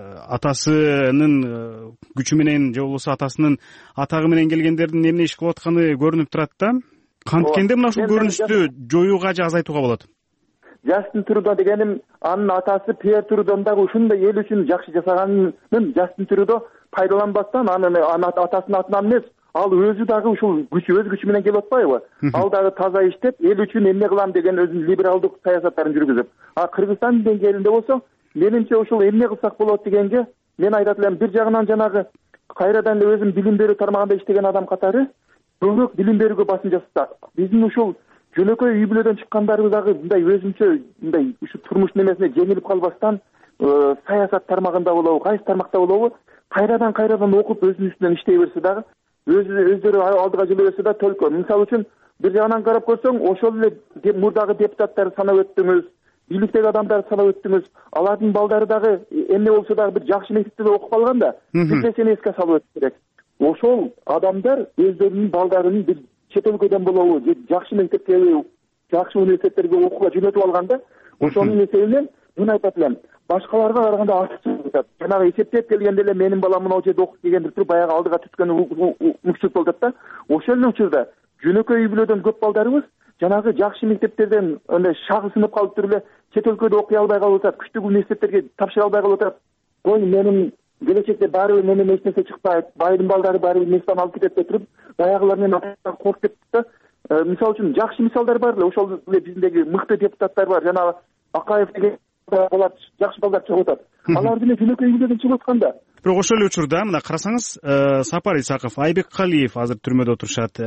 Атасынын күчү менен же болбосо атасынын атагы менен келгендердин эмне иш кылып атканы көрүнүп турат да. Канткенде мына ушул көрүнүштү жоюуга же азайтууга болот? Джастин Трудо дегеним, анын атасы Пьер Трудон дагы ушундай эл үчүн жакшы жасаганын Джастин Трудо пайдаланбастан анын атасынын атынан эмес, ал өзү дагы ушул өз күчү менен келип атпайбы? Ал дагы таза иштеп, эл үчүн эмне кылам деген өзүнүн либералдык саясаттарын жүргүзүп. Кыргызстан деңгээлинде болсо, менимче ушул эмне кылсак болот дегенге мен айтат элем, бир жагынан жанагы кайрадан эле өзүм билим берүү тармагында иштеген адам катары көбүрөөк билим берүүгө басым жасаса, биздин ушул жөнөкөй үй-бүлөдөн чыккандарыбыз дагы мындай өзүнчө мындай ушу турмуштун эмесине жеңилип калбастан, саясат тармагында болобу, кайсы тармакта болобу, кайрадан окуп өзүнүн үстүнөн иштей берсе дагы, өздөрү алдыга жыла берсе да төлкө. Мисалы үчүн бир жагынан карап көрсөң, ошол эле мурдагы депутаттарды санап өттүңүз, бийликтеги адамдарды салап өттүңүз, алардын балдары дагы эмне болсо дагы бир жакшы мектепте окуп калган да, бир нерсени эске салып өтүш керек. Ошол адамдар өздөрүнүн балдарын бир чет өлкөдөн болобу же жакшы мектепке, жакшы университеттерге окууга жөнөтүп алганда, ошонун эсебинен мен айтат элем, башкаларга караганда артык атат. Жанагы эсептеп келгенде эле менин балам мына жерде окуп келгендир туруп баягы алдыга түскөн мүмкүнчүлүк болуп атат да. Ошол учурда жөнөкөй үй бүлөдөн көп балдарыбыз жанагы жакшы мектептерден андай шагысынып калып туруп эле чет өлкөдө окуй албай калып атат, күчтүү университеттерге тапшыра албай калып атат. Ой, менин келечекте баары бир менен эч нерсе чыкпайт, байдын балдары баары бир нерсени алып кетет деп туруп, баягылар менен коркуп кеттик да. Мисалы үчүн жакшы мисалдар бар эле, ошол эле биздеги мыкты депутаттар бар, жанагы Акаев деген балдар, жакшы балдар чыгып атат. Алар деле жөнөкөй үй бүлөдөн чыгып атканда. Бирок ошол эле учурда мына карасаңыз, Сапар Исаков, Айбек Калиев азыр түрмөдө отурушат.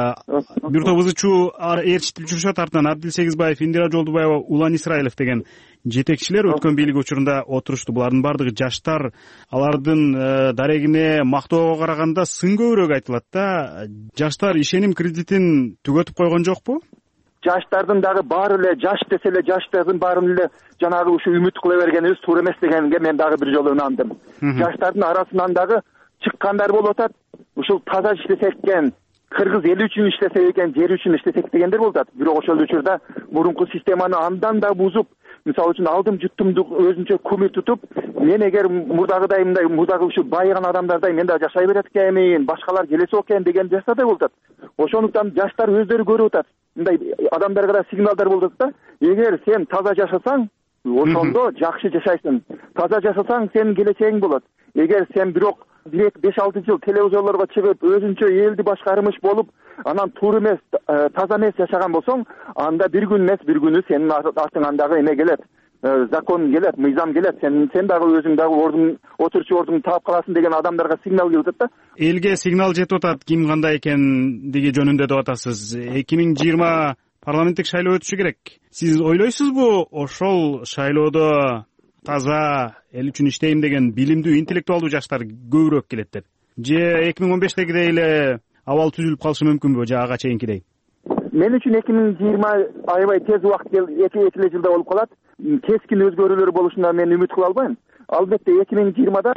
Бир топ ызычуу ээрчитип жүрүшөт, артынан Абдил Сегизбаев, Индира Жолдубаева, Улан Исраилов деген жетекчилер өткөн бийлик учурунда отурушту. Булардын баардыгы жаштар, алардын дарегине мактоого караганда сын көбүрөөк айтылат да. Жаштар ишеним кредитин түгөтүп койгон жокпу? Жаштардын дагы баары эле жаш десе эле жаштардын баарын эле жанагы ушу үмүт кыла бергенибиз туура эмес дегенге мен дагы бир жолу ынандым. Жаштардын арасынан дагы чыккандар болуп атат. Ушул таза иштесек экен, кыргыз эли үчүн иштесек экен, жери үчүн иштесек дегендер болуп атат. Бирок ошол учурда мурунку системаны андан да бузуп, мисалы үчүн алдым жуттумду өзүнчө кумир тутуп, мен эгер мурдагыдай мындай мурдагы ушу байыган адамдардай мен да жашай берет экенмин, башкалар келесе экен деген жасадай болуп атат. Ошондуктан жаштар өздөрү көрүп атат. Мындай адамдарга да сигналдар болуп атат да. Эгер сен таза жашасаң, ошондо жакшы жашайсың. Таза жашасаң, сенин келечегиң болот. Эгер сен бирок 5-6 жыл телевизорлорго чыгып, өзүнчө элди башкармыш болуп, анан туура эмес, таза эмес жашаган болсоң, анда бир күн эмес, бир күнү сенин артыңан дагы эме келет. Закон келет, мыйзам келет. Сен дагы өзүң дагы ордун, отурчу ордуңду таап каласың деген адамдарга сигнал келип атат да. Элге сигнал жетип атат, ким кандай экендиги жөнүндө деп атасыз. 2020 парламенттик шайлоо өтүшү керек. Сиз ойлойсузбу, ошол шайлоодо таза эл үчүн иштейм деген билимдүү, интеллектуалдуу жаштар көбүрөөк келет деп? Же 2015тегидей эле абал түзүлүп калышы мүмкүнбү, же ага чейинкидей? Мен үчүн 2020 аябай тез убакыт эки жылда болуп калат. Кескин өзгөрүүлөр болушуна мен үмүт кыла албайм. Албетте 2020да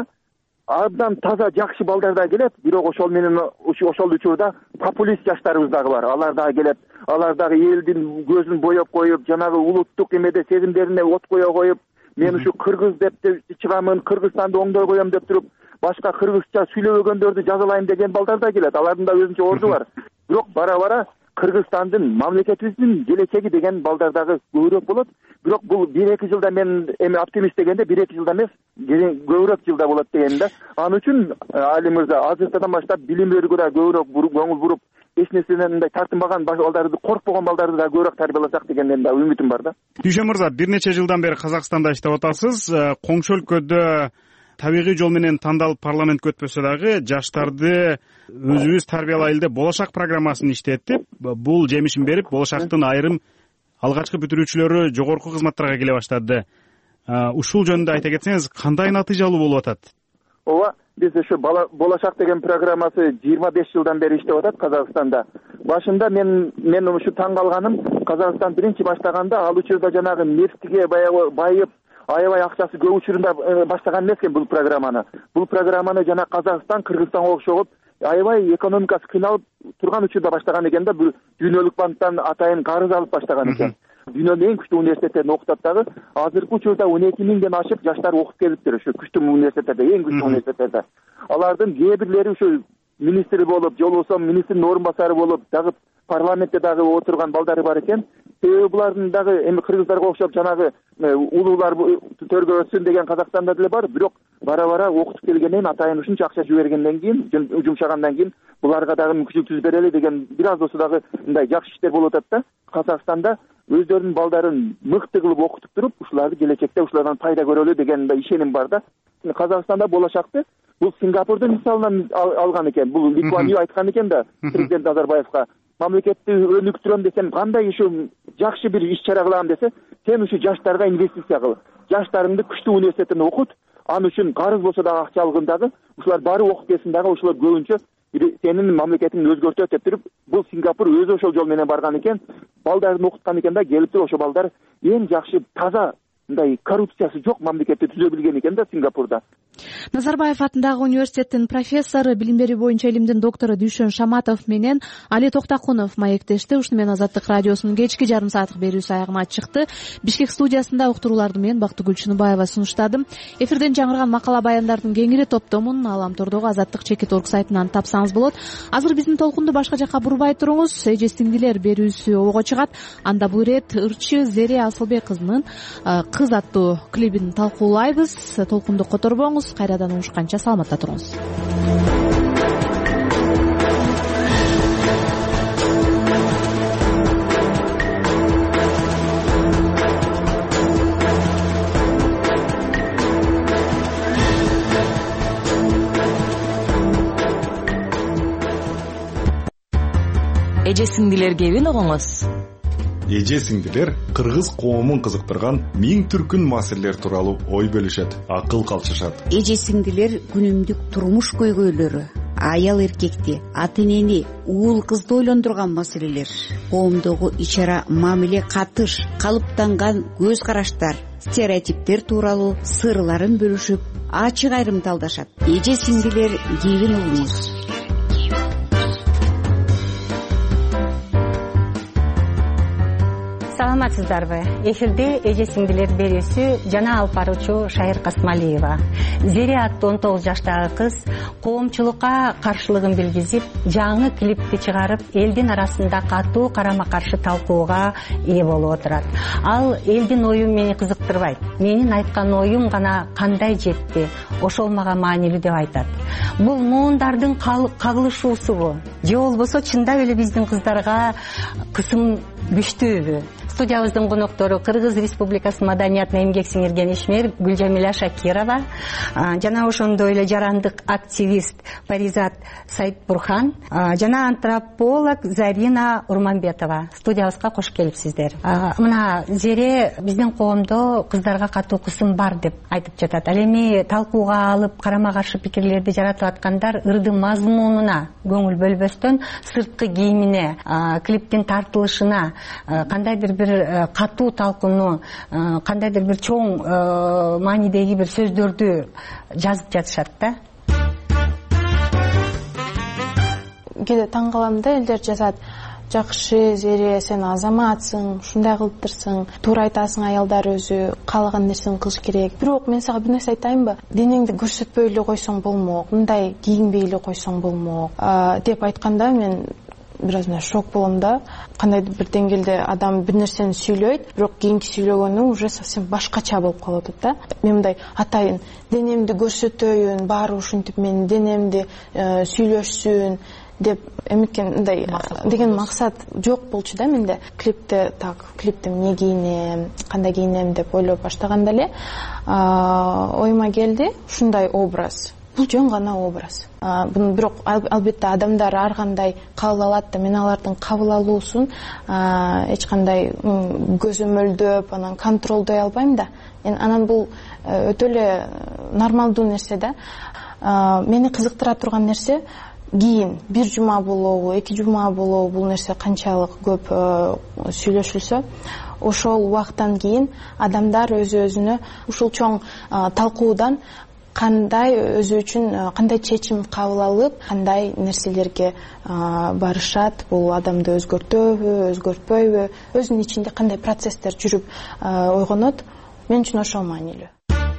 абдан таза жакшы балдар да келет, бирок ошол менен ошол учурда популист жаштарыбыз дагы бар. Алар дагы келет. Алар дагы элдин көзүн боеп коюп, жанагы улуттук эмеде сезимдерине от кое коюп, мен ушу кыргыз деп чыгамын, Кыргызстанды оңдой коем деп туруп, башка кыргызча сүйлөбөгөндөрдү жазалайм деген балдар да келет. Алардын да өзүнчө орду бар. Бирок бара-бара Кыргызстандын, мамлекетибиздин келечеги деген балдар дагы көбүрөөк болот. Бирок бул 1-2 жылда мен эми оптимист дегенде 1-2 жылда эмес, көбүрөөк жылда болот деген да. Анын үчүн Али мырза азыртадан баштап билим берүүгө да көбүрөөк көңүл буруп, эч нерседен мындай тартынбаган балдарды, коркпогон балдарды да көбүрөөк тарбияласак деген менин да үмүтүм бар да. Дүйшөн мырза, бир нече жылдан бери Казакстанда иштеп атасыз. Коңшу өлкөдө табигый жол менен тандалып парламентке өтпөсө дагы жаштарды өзүбүз тарбиялайлы деп болашак программасын иштетип, бул жемишин берип, болашактын айрым алгачкы бүтүрүүчүлөрү жогорку кызматтарга келе баштады. Ушул жөнүндө айта кетсеңиз, кандай натыйжалуу болуп атат? Ооба, биз ушу болашак деген программасы 25 жылдан бери иштеп атат Казакстанда. Башында мен ушу таң калганым, Казакстан биринчи баштаганда ал учурда жанагы нефтиге байып, аябай акчасы көп учурунда баштаган эмес экен бул программаны. Бул программаны жана Казакстан, Кыргызстанга окшогуп, аябай экономикасы кыйналып турган учурда баштаган экен да. Бул Дүйнөлүк банктан атайын карыз алып баштаган экен. Дүйнөнүн эң күчтүү университеттерин окутат дагы. Азыркы учурда 12 миңден ашык жаштар окуп келиптир ушу күчтүү университеттерде, эң күчтүү университеттерде. Алардын кээ бирлери ушу министр болуп, же болбосо министрдин орун басары болуп, дагы парламентте дагы отурган балдары бар экен. Себеби булардын дагы эми кыргыздарга окшоп жанагы улуулар төргө өтсүн деген Казакстанда деле бар. Бирок бара-бара окутуп келгенден кийин, атайын ушунча акча жибергенден кийин, жумшагандан кийин буларга дагы мүмкүнчүлүк түзүп берели деген бир аз болсо дагы мындай жакшы иштер болуп атат да. Казакстанда өздөрүнүн балдарын мыкты кылып окутуп туруп, ушуларды келечекте ушулардан пайда көрөлү деген ишеним бар да. Казакстанда болашакты бул Сингапурдун мисалынан алган экен. Бул Литван Ю айткан экен да президент Назарбаевга. Мамлекетти өнүктүрөм десем, кандай ушу жакшы бир иш чара кылам десе, сен ушу жаштарга инвестиция кыл. Жаштарыңды күчтүү университетте окут, аны үчүн карыз болсо дагы акча алгын дагы, ушулар баары окуп келсин дагы, ушулар көбүнчө сенин мамлекетиңди өзгөртөт деп туруп, бул Сингапур өзү ошол жол менен барган экен, балдарын окуткан экен да, келип туруп ошо балдар эң жакшы таза мындай коррупциясы жок мамлекетти түзө билген экен да Сингапурда. Назарбаев атындагы университеттин профессору, билим берүү боюнча илимдин доктору Дүйшөн Шаматов менен Али Токтакунов маектешти. Ушуну менен Азаттык радиосунун кечки жарым сааттык берүүсү аягына чыкты. Бишкек студиясында уктурууларды мен Бактыгүл Чыныбаева сунуштадым. Эфирден жаңырган макала баяндардын кеңири топтомун Аламтордогу Азаттык.org сайтынан тапсаңыз болот. Азыр биздин толкунду башка жакка бурбай туруңуз. Эже сиңдилер берүүсү ого чыгат. Анда бул ирет ырчы Зере Асылбек кызынын Кыз аттуу клибин талкуулайбыз. Толкунду которбоңуз. Кайрадан угушканча саламатта туруңуз. Эже сиңдилер кебин угуңуз. Эже сиңдилер кыргыз коомун кызыктырган миң түркүн маселелер тууралуу ой бөлүшөт, акыл калчышат. Эже сиңдилер күнүмдүк турмуш көйгөйлөрү, аял эркекти, ата энени, уул кызды ойлондурган маселелер, коомдогу ич-ара мамиле, катыш, калыптанган көз караштар, стереотиптер тууралуу сырларын бөлүшүп, ачык айрым талдашат. Эже сиңдилер кебин угуңуз. Саламатсыздарбы? Эфирде эже сиңдилер берүүсү жана алып баруучу Шайыр Касмалиева. Зере аттуу 19 жаштагы кыз коомчулукка каршылыгын билгизип, жаңы клипти чыгарып, элдин арасында катуу карама-каршы талкууга ээ болуп отурат. Ал элдин ою мени кызыктырбайт. Менин айткан оюм гана кандай жетти, ошол мага маанилүү деп айтат. Бул муундардын кагылышуусубу? Же болбосо чындап эле биздин кыздарга кысым күчтүүбү? Студиябыздын коноктору Кыргыз Республикасынын маданиятына эмгек сиңирген ишмер Гүлжамиля Шакирова жана ошондой эле жарандык активист Паризат Сайтбурхан жана антрополог Зарина Урманбетова студиябызга кош келипсиздер. Мына Зере биздин коомдо кыздарга катуу кысым бар деп айтып жатат. Ал эми талкууга алып карама-каршы пикирлерди жаратып аткандар ырдын мазмунуна көңүл бөлбөстөн сырткы кийимине, клиптин тартылышына, кандайдыр бир катуу талкууну, кандайдыр бир чоң маанидеги бир сөздөрдү жазып жатышат да. Кээде таң калам да, элдер жазат: жакшы Зере, сен азаматсың, ушундай кылыптырсың, туура айтасың, аялдар өзү каалаган нерсени кылыш керек. Бирок мен сага бир нерсе айтайынбы? Денеңди көрсөтпөй эле койсоң болмок, мындай кийинбей эле койсоң болмок деп айтканда мен бир аз шок болом да. Кандайдыр бир деңгээлде адам бир нерсени сүйлөйт, бирок кийинки сүйлөгөнү уже совсем башкача болуп калып атат да. Мен мындай атайын, денемди көрсөтөйүн, баары ушинтип менин денемди сүйлөшсүн деп эмиткен мындай деген максат жок болчу да менде. Клипте эмне кийинем, кандай кийинем деп ойлоп баштаганда эле оюма келди ушундай образ. Бул жөн гана образ. Бирок албетте адамдар ар кандай кабыл алат да, мен алардын кабыл алуусун эч кандай көзөмөлдөп, анан контролдой албайм да. Анан бул өтө эле нормалдуу нерсе да. Мени кызыктыра турган нерсе кийин бир жума болобу, 2 жума болобу, бул нерсе канчалык көп сүйлөшүлсө, ошол убакыттан кийин адамдар өзүнө ушул чоң талкуудан кандай өзү үчүн кандай чечим кабыл алып, кандай нерселерге барышат, бул адамды өзгөртөбү, өзгөртпөйбү, өзүнүн ичинде кандай процесстер жүрүп ойгонот. Мен үчүн ошол маанилүү.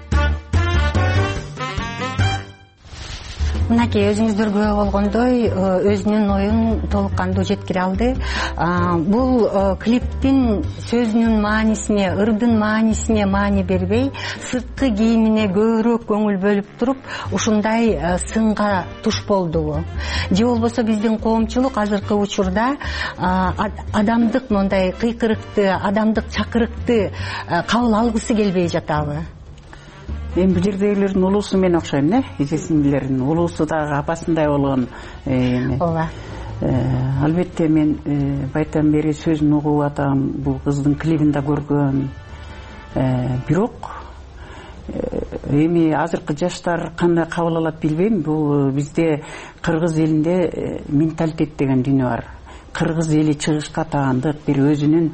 Мынакей өзүңүздөр күбө болгондой өзүнүн оюн толук кандуу жеткире алды. Бул клиптин сөзүнүн маанисине, ырдын маанисине маани бербей, сырткы кийимине көбүрөөк көңүл бөлүп туруп, ушундай сынга туш болдубу? Же болбосо биздин коомчулук азыркы учурда адамдык мондай кыйкырыкты, адамдык чакырыкты кабыл алгысы келбей жатабы? Мен бул жердегилердин улуусу мен окшойм, эже сиңдилердин улуусу дагы апасындай болгон. Ооба. Албетте мен байтан бери сөзүн угуп атам, бул кыздын клибин да көргөм. Бирок эми азыркы жаштар кандай кабыл алат билбейм. Бул бизде кыргыз элинде менталитет деген дүйнө бар. Кыргыз эли чыгышка таандык, бир өзүнүн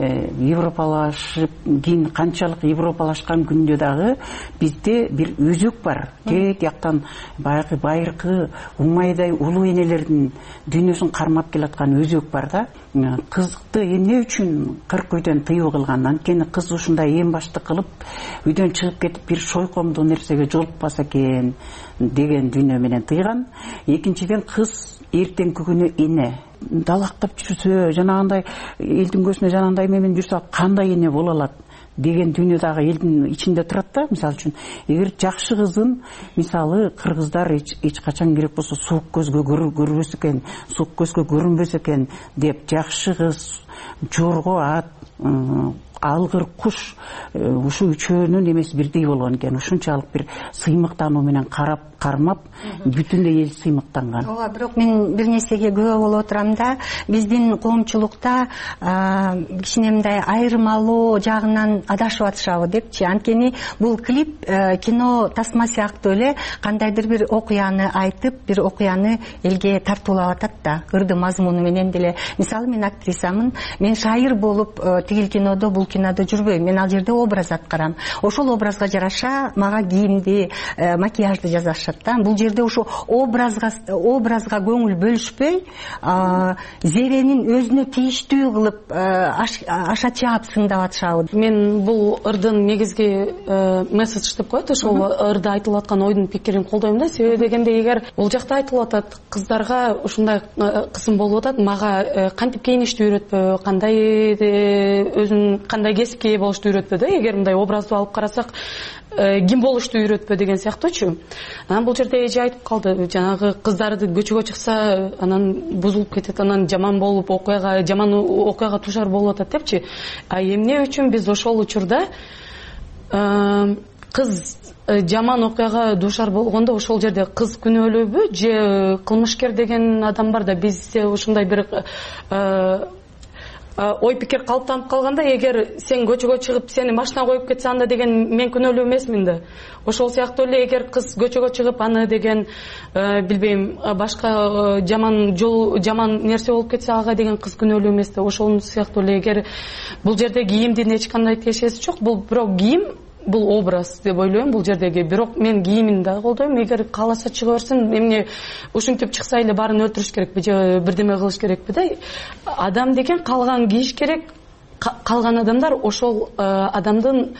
европалашып кийин канчалык европалашкан күндө дагы бизде бир өзөк бар. Тет жактан баягы байыркы умайдай улуу энелердин дүйнөсүн кармап келаткан өзөк бар да. Кызды эмне үчүн 40 үйдөн тыюу кылган? Анткени кыз ушундай эң башты кылып үйдөн чыгып кетип бир шойкомдуу нерсеге жолукпаса экен деген дүйнө менен тыйган. Экинчиден, кыз эртеңки күнү эне далактап жүрсө, жанагындай элдин көзүнө жанагындай менен жүрсө кандай эне боло алат деген дүйнө дагы элдин ичинде турат да. Мисалы үчүн, эгер жакшы кызын, мисалы кыргыздар эч качан керек болсо суук көзгө көрбөс экен, суук көзгө көрүнбөс экен деп, жакшы кыз, жорго ат, алгыр куш, ушу үчөөнүн эмеси бирдей болгон экен. Ушунчалык бир сыймыктануу менен кармап бүтүндөй эл сыймыктанган. Ооба, бирок мен бир нерсеге күбө болуп отурам да. Биздин коомчулукта кичине мындай айырмалоо жагынан адашып атышабы депчи. Анткени бул клип кино тасма сыяктуу эле кандайдыр бир окуяны айтып, бир окуяны элге тартуулап атат да, ырды мазмуну менен деле. Мисалы, мен актрисамын, мен шайыр болуп тигил кинодо, бул кинодо жүрбөйм. Мен ал жерде образ аткарам. Ошол образга жараша мага кийимди, макияжды жасашат да. Бул жерде ошо образга көңүл бөлүшпөй, Зеренин өзүнө тийиштүү кылып аша чаап сыңдап атышабы. Мен бул ырдын негизги месседж деп коет, ошол ырда айтылып аткан ойдун пикирин колдойм да. Себеби дегенде, эгер бул жакта айтылып атат, кыздарга ушундай кысым болуп атат, мага кантип кийиништи үйрөтпө, кандай өзүн кандай кесипке ээ болушту үйрөтпө да. Эгер мындай образды алып карасак, ким болушту үйрөтпө деген сыяктуучу. Анан бул жерде эже айтып калды, жанагы кыздарды көчөгө чыкса, анан бузулуп кетет, анан жаман окуяга туушар болуп атат депчи. А эмне үчүн биз ошол учурда кыз жаман окуяга дуушар болгондо ошол жерде кыз күнөөлүүбү же кылмышкер деген адам бар да. Бизде ушундай бир ой пикир калыптанып калганда, эгер сен көчөгө чыгып сени машина коюп кетсе, анда деген мен күнөөлүү эмесмин да. Ошол сыяктуу эле эгер кыз көчөгө чыгып аны деген билбейм башка жаман нерсе болуп кетсе, ага деген кыз күнөөлүү эмес да. Ошол сыяктуу эле эгер бул жерде кийимдин эч кандай тиешеси жок. Бул бирок кийим, бул образ деп ойлойм бул жердеги. Бирок мен кийимин да колдойм. Эгер кааласа чыга берсин, эмне ушинтип чыкса эле баарын өлтүрүш керекпи же бирдеме кылыш керекпи да. Адам деген калган кийиш керек. Калган адамдар ошол адамдын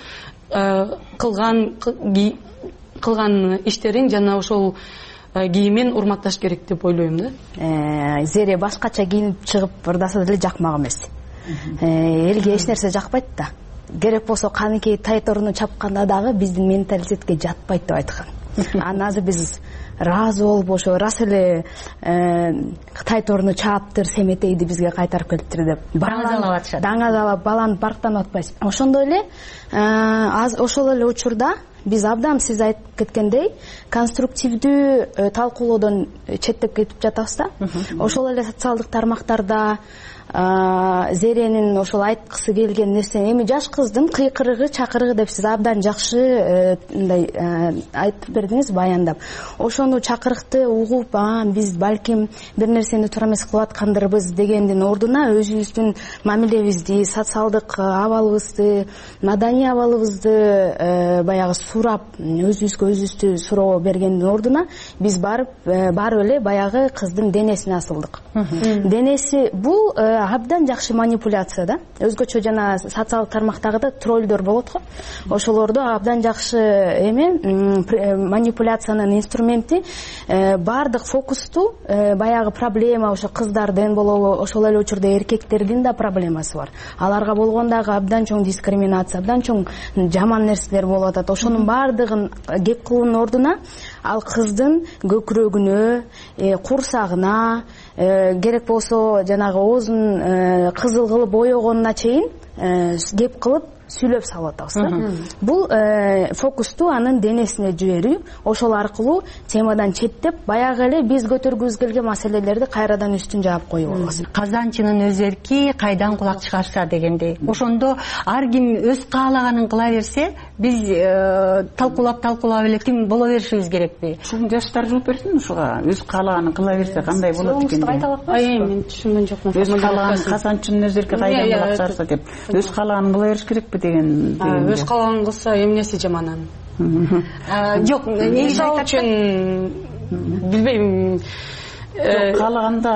кылган иштерин жана ошол кийимин урматташ керек деп ойлойм да. Зере башкача кийинип чыгып ырдаса деле жакмак эмес. Элге эч нерсе жакпайт да. Керек болсо каныкей тайторуну чапканда дагы биздин менталитетке жатпайт деп айткан. Анан азыр биз ыраазы болуп ошо ырас эле тайторуну чааптыр, семетейди бизге кайтарып келиптир деп даңазалап баланы парктанып атпайсыз. Ошондой эле ошол эле учурда биз абдан сиз айтып кеткендей конструктивдүү талкуулоодон четтеп кетип жатабыз да. Ошол эле социалдык тармактарда Зеренин ошол айткысы келген нерсе, эми жаш кыздын кыйкырыгы, чакырыгы деп сиз абдан жакшы мындай айтып бердиңиз, баяндап. Ошону чакырыкты угуп, биз балким бир нерсени туура эмес кылып аткандырбыз дегендин ордуна өзүбүздүн мамилебизди, социалдык абалыбызды, маданий абалыбызды баягы сурап, өзүбүздү суроого бергендин ордуна биз барып эле баягы кыздын денесине асылдык. Денеси бул абдан жакшы манипуляция да. Өзгөчө жана социалдык тармактагыда троллдор болот го. Ошолордо абдан жакшы манипуляциянын инструменти, бардык фокусту баягы проблема ошо кыздардын болобу, ошол эле учурда эркектердин да проблемасы бар. Аларга болгондагы абдан чоң дискриминация, абдан чоң жаман нерселер болуп атат. Ошонун бардыгын кеп кылуунун ордуна ал кыздын көкүрөгүнө, курсагына, керек болсо жанагы оозун кызыл кылып боёгонуна чейин кеп кылып сүйлөп салып атабыз да. Бул фокусту анын денесине жиберүү, ошол аркылуу темадан четтеп, баягы эле биз көтөргүбүз келген маселелерди кайрадан үстүн жаап коюп алабыз. Казанчынын өз эрки кайдан кулак чыгарса дегендей. Ошондо ар ким өз каалаганын кыла берсе, биз талкуулап эле ким боло беришибиз керекпи? Ушуну жаштар жооп берсин, ушуга өз каалаганын кыла берсе кандай болот экен? Мен түшүнгөн жокмун. Өз каалаганын Казанчынын өз эрки кайдан кулак чыгарса деп, өз каалаганын кыла бериш керекпи деген. Өз каалаганын кылса эмнеси жаман анын? Жок, негизи үчүн билбейм. Каалаганда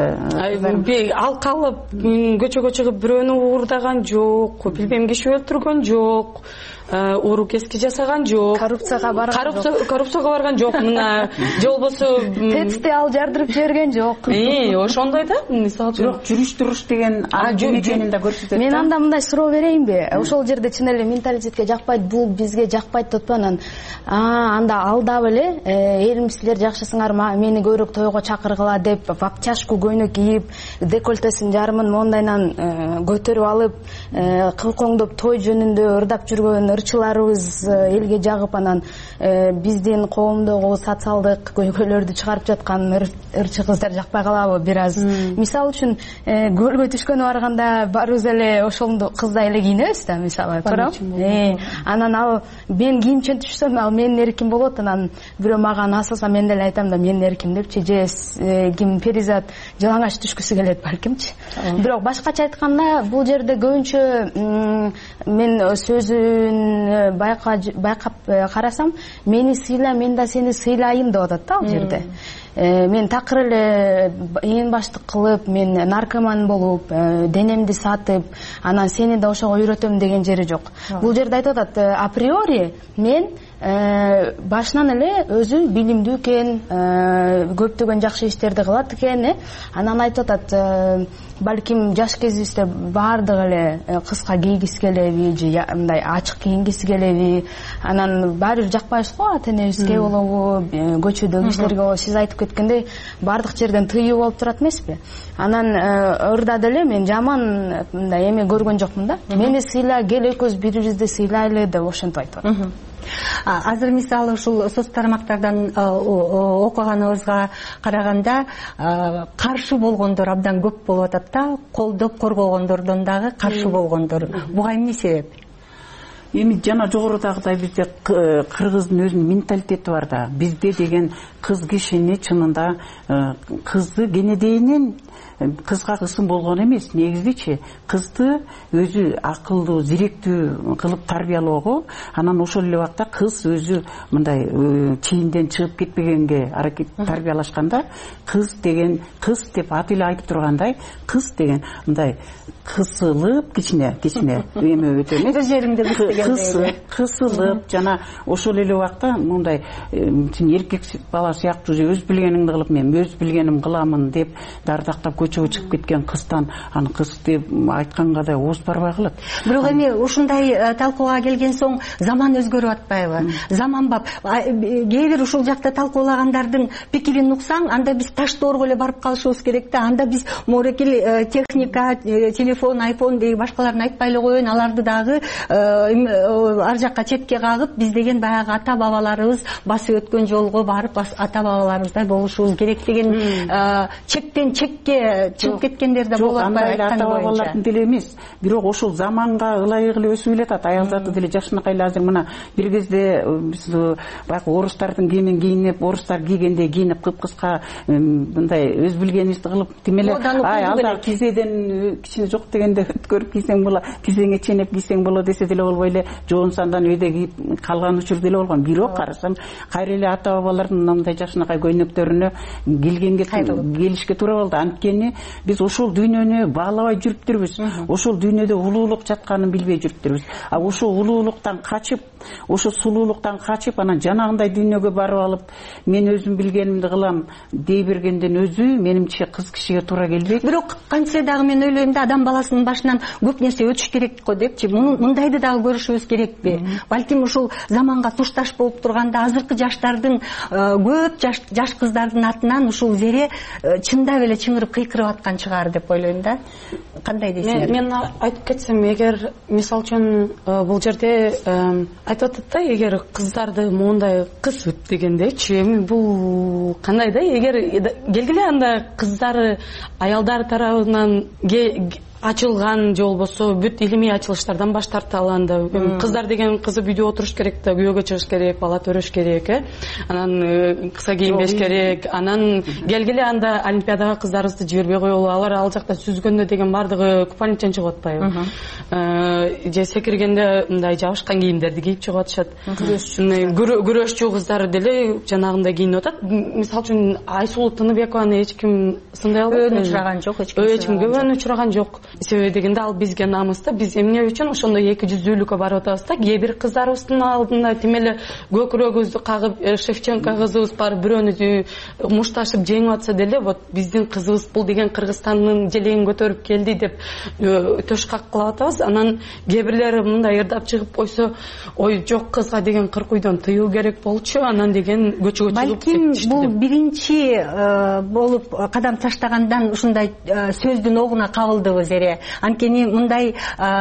ал калып көчөгө чыгып бирөөнү уурдаган жок, билбейм киши өлтүргөн жок, уруу кески жасаган жок, коррупцияга барган жок, мына же болбосо тетти ал жардырып жиберген жок. Ошондой да, мисалы үчүн. Бирок жүрүш туруш деген экенин да көрсөтөт. Мен анда мындай суроо берейинби? Ошол жерде чын эле менталитетке жакпайт, бул бизге жакпайт деп анан анда алдап эле элимсиздер жакшысыңар, мени көбүрөөк тойго чакыргыла деп в обтяжку көйнөк кийип, декольтесин жарымын мондайнан көтөрүп алып, кылкоңдоп той жөнүндө ырдап жүргөн ырчыларыбыз элге жагып, анан биздин коомдогу социалдык көйгөйлөрдү чыгарып жаткан ырчы кыздар жакпай калабы бир аз? Мисалы үчүн көлгө түшкөнү барганда барыбыз эле ошол кыздай эле кийинебиз да, мисалы, туурабы? Анан ал мен кийимчен түшсөм, ал менин эрким болот, анан бирөө мага насылса мен деле айтам да менин эрким депчи, же ким Перизат жалаңач түшкүсү келет балкимчи. Бирок башкача айтканда, бул жерде көбүнчө мен сөзүн байкап карасам, мени сыйла, мен да сени сыйлайын деп атат да ал жерде. Мен такыр эле эң баштык кылып, мен наркоман болуп, денемди сатып, анан сени да ошого үйрөтөм деген жери жок. Бул жерде айтып атат, априори мен башынан эле өзү билимдүү экен, көптөгөн жакшы иштерди кылат экен, анан айтып атат, балким жаш кезибизде баардык эле кыска кийгиси келеби, же мындай ачык кийингиси келеби, анан баары бир жакпайбыз го ата энебизге болобу, көчөдөгү кишилерге болобу, сиз айтып кеткендей баардык жерден тыюу болуп турат эмеспи? Анан ырдады эле, мен жаман мындай эме көргөн жокмун да. Мени сыйла, кел экөөбүз бири-бирибизди сыйлайлы деп ошентип айтып атат. Азыр мисалы ушул соц тармактардан окуганыбызга караганда каршы болгондор абдан көп болуп атат да, колдоп коргогондордон дагы каршы болгондор. Буга эмне себеп? Эми жана жогорудагыдай бизде кыргыздын өзүнүн менталитети бар да. Бизде деген кыз кишини чынында кызды кенедейинен кызга кысым болгон эмес, негизичи кызды өзү акылдуу, зиректүү кылып тарбиялоого, анан ошол эле убакта кыз өзү мындай чийинден чыгып кетпегенге аракет тарбиялашканда, кыз деген, кыз деп аты эле айтып тургандай, кыз деген мындай кысылып, кичине эме өтө эмес, кысылып жана ошол эле убакта мындай эркек бала сыяктуу же өз билгениңди кылып, мен өз билгеним кыламын деп дардактап көчөгө чыгып кеткен кыздан аны кыз деп айтканга да ооз барбай калат. Бирок эми ушундай талкууга келген соң заман өзгөрүп атпайбы? Заманбап. Кээ бир ушул жакта талкуулагандардын пикирин уксаң, анда биз таш доорго эле барып калышыбыз керек да. Анда биз моорекил техника, телефон, айфон деген башкаларын айтпай эле коеюн, аларды дагы ар жакка четке кагып, биз деген баягы ата бабаларыбыз басып өткөн жолго барып ата бабаларыбыздай болушубуз керек деген чектен чекке чыгып кеткендер да болуп атпайбы? Ата бабалардын деле эмес, бирок ошол заманга ылайык эле өсүп элетат. Аял заты деле жакшынакай эле азыр мына бир кезде биз баягы орустардын кийимин кийинип, орустар кийгендей кийинип, кыпкыска мындай өз билгенибизди кылып тимеле, алда кизеден кичине жок дегенде өткөрүп кийсең болот, кизеңе ченеп кийсең болот десе деле болбой эле жоон сандан үйдө кийип калган учур деле болгон. Бирок карасам кайра эле ата бабалардын мындай жакшынакай көйнөктөрүнө келишке туура болду. Анткени биз ошол дүйнөнү баалабай жүрүптүрбүз. Ошол дүйнөдө улуулук жатканын билбей жүрүптүрбүз. А ошол улуулуктан качып, ошол сулуулуктан качып, анан жанагындай дүйнөгө барып алып, мен өзүм билгенимди кылам дей бергенден өзү менимче кыз кишиге туура келбейт. Бирок кантсе дагы мен ойлойм да, адам баласынын башынан көп нерсе өтүш керек го депчи. Мындайды дагы көрүш көрүшүбүз керекпи? Балким ушул заманга тушташ болуп турганда азыркы жаштардын көп жаш кыздардын атынан ушул зере чындап эле чыңырып кыйкырып аткан чыгар деп ойлойм да. Кандай дейсиңер? Мен айтып кетсем, эгер мисалы үчүн бул жерде айтып атат да, эгер кыздарды моундай кыз бүт дегендейчи, эми бул кандай да, эгер келгиле анда кыздары аялдар тарабынан ачылган же болбосо бүт илимий ачылыштардан баш тарталы. Анда кыздар деген кызып үйдө отуруш керек да, күйөөгө чыгыш керек, бала төрөш керек, анан кыса кийинбеш керек, анан келгиле анда олимпиадага кыздарыбызды жибербей коелу, алар ал жакта сүзгөндө деген бардыгы купальниктен чыгып атпайбы, же секиргенде мындай жабышкан кийимдерди кийип чыгып атышат. Күрөшчү кыздар деле жанагындай кийинип атат. Мисалы үчүн Айсулуу Тыныбекованы эч ким сындай албайт, өбөн учураган жок, эч ким өбөн учураган жок. Себеби дегенде ал бизге намыс да, биз эмне үчүн ошондой 200-лүккө барып атабыз да, кээ бир кыздарыбыздын алдында тимеле көкүрөгүбүздү кагып, Шевченко кызыбыз бар бирөөнү мушташып жеңип атса деле, вот биздин кызыбыз бул деген Кыргызстандын желегин көтөрүп келди деп төшкак кылып атабыз. Анан кээ бирлери мындай ырдап чыгып койсо, ой жок, кызга деген кыркүйдөн тыюу керек болчу, анан деген көчөгө чыгып балким бул биринчи болуп кадам таштагандан ушундай сөздүн огуна кабылдыбы Зере? Анткени мындай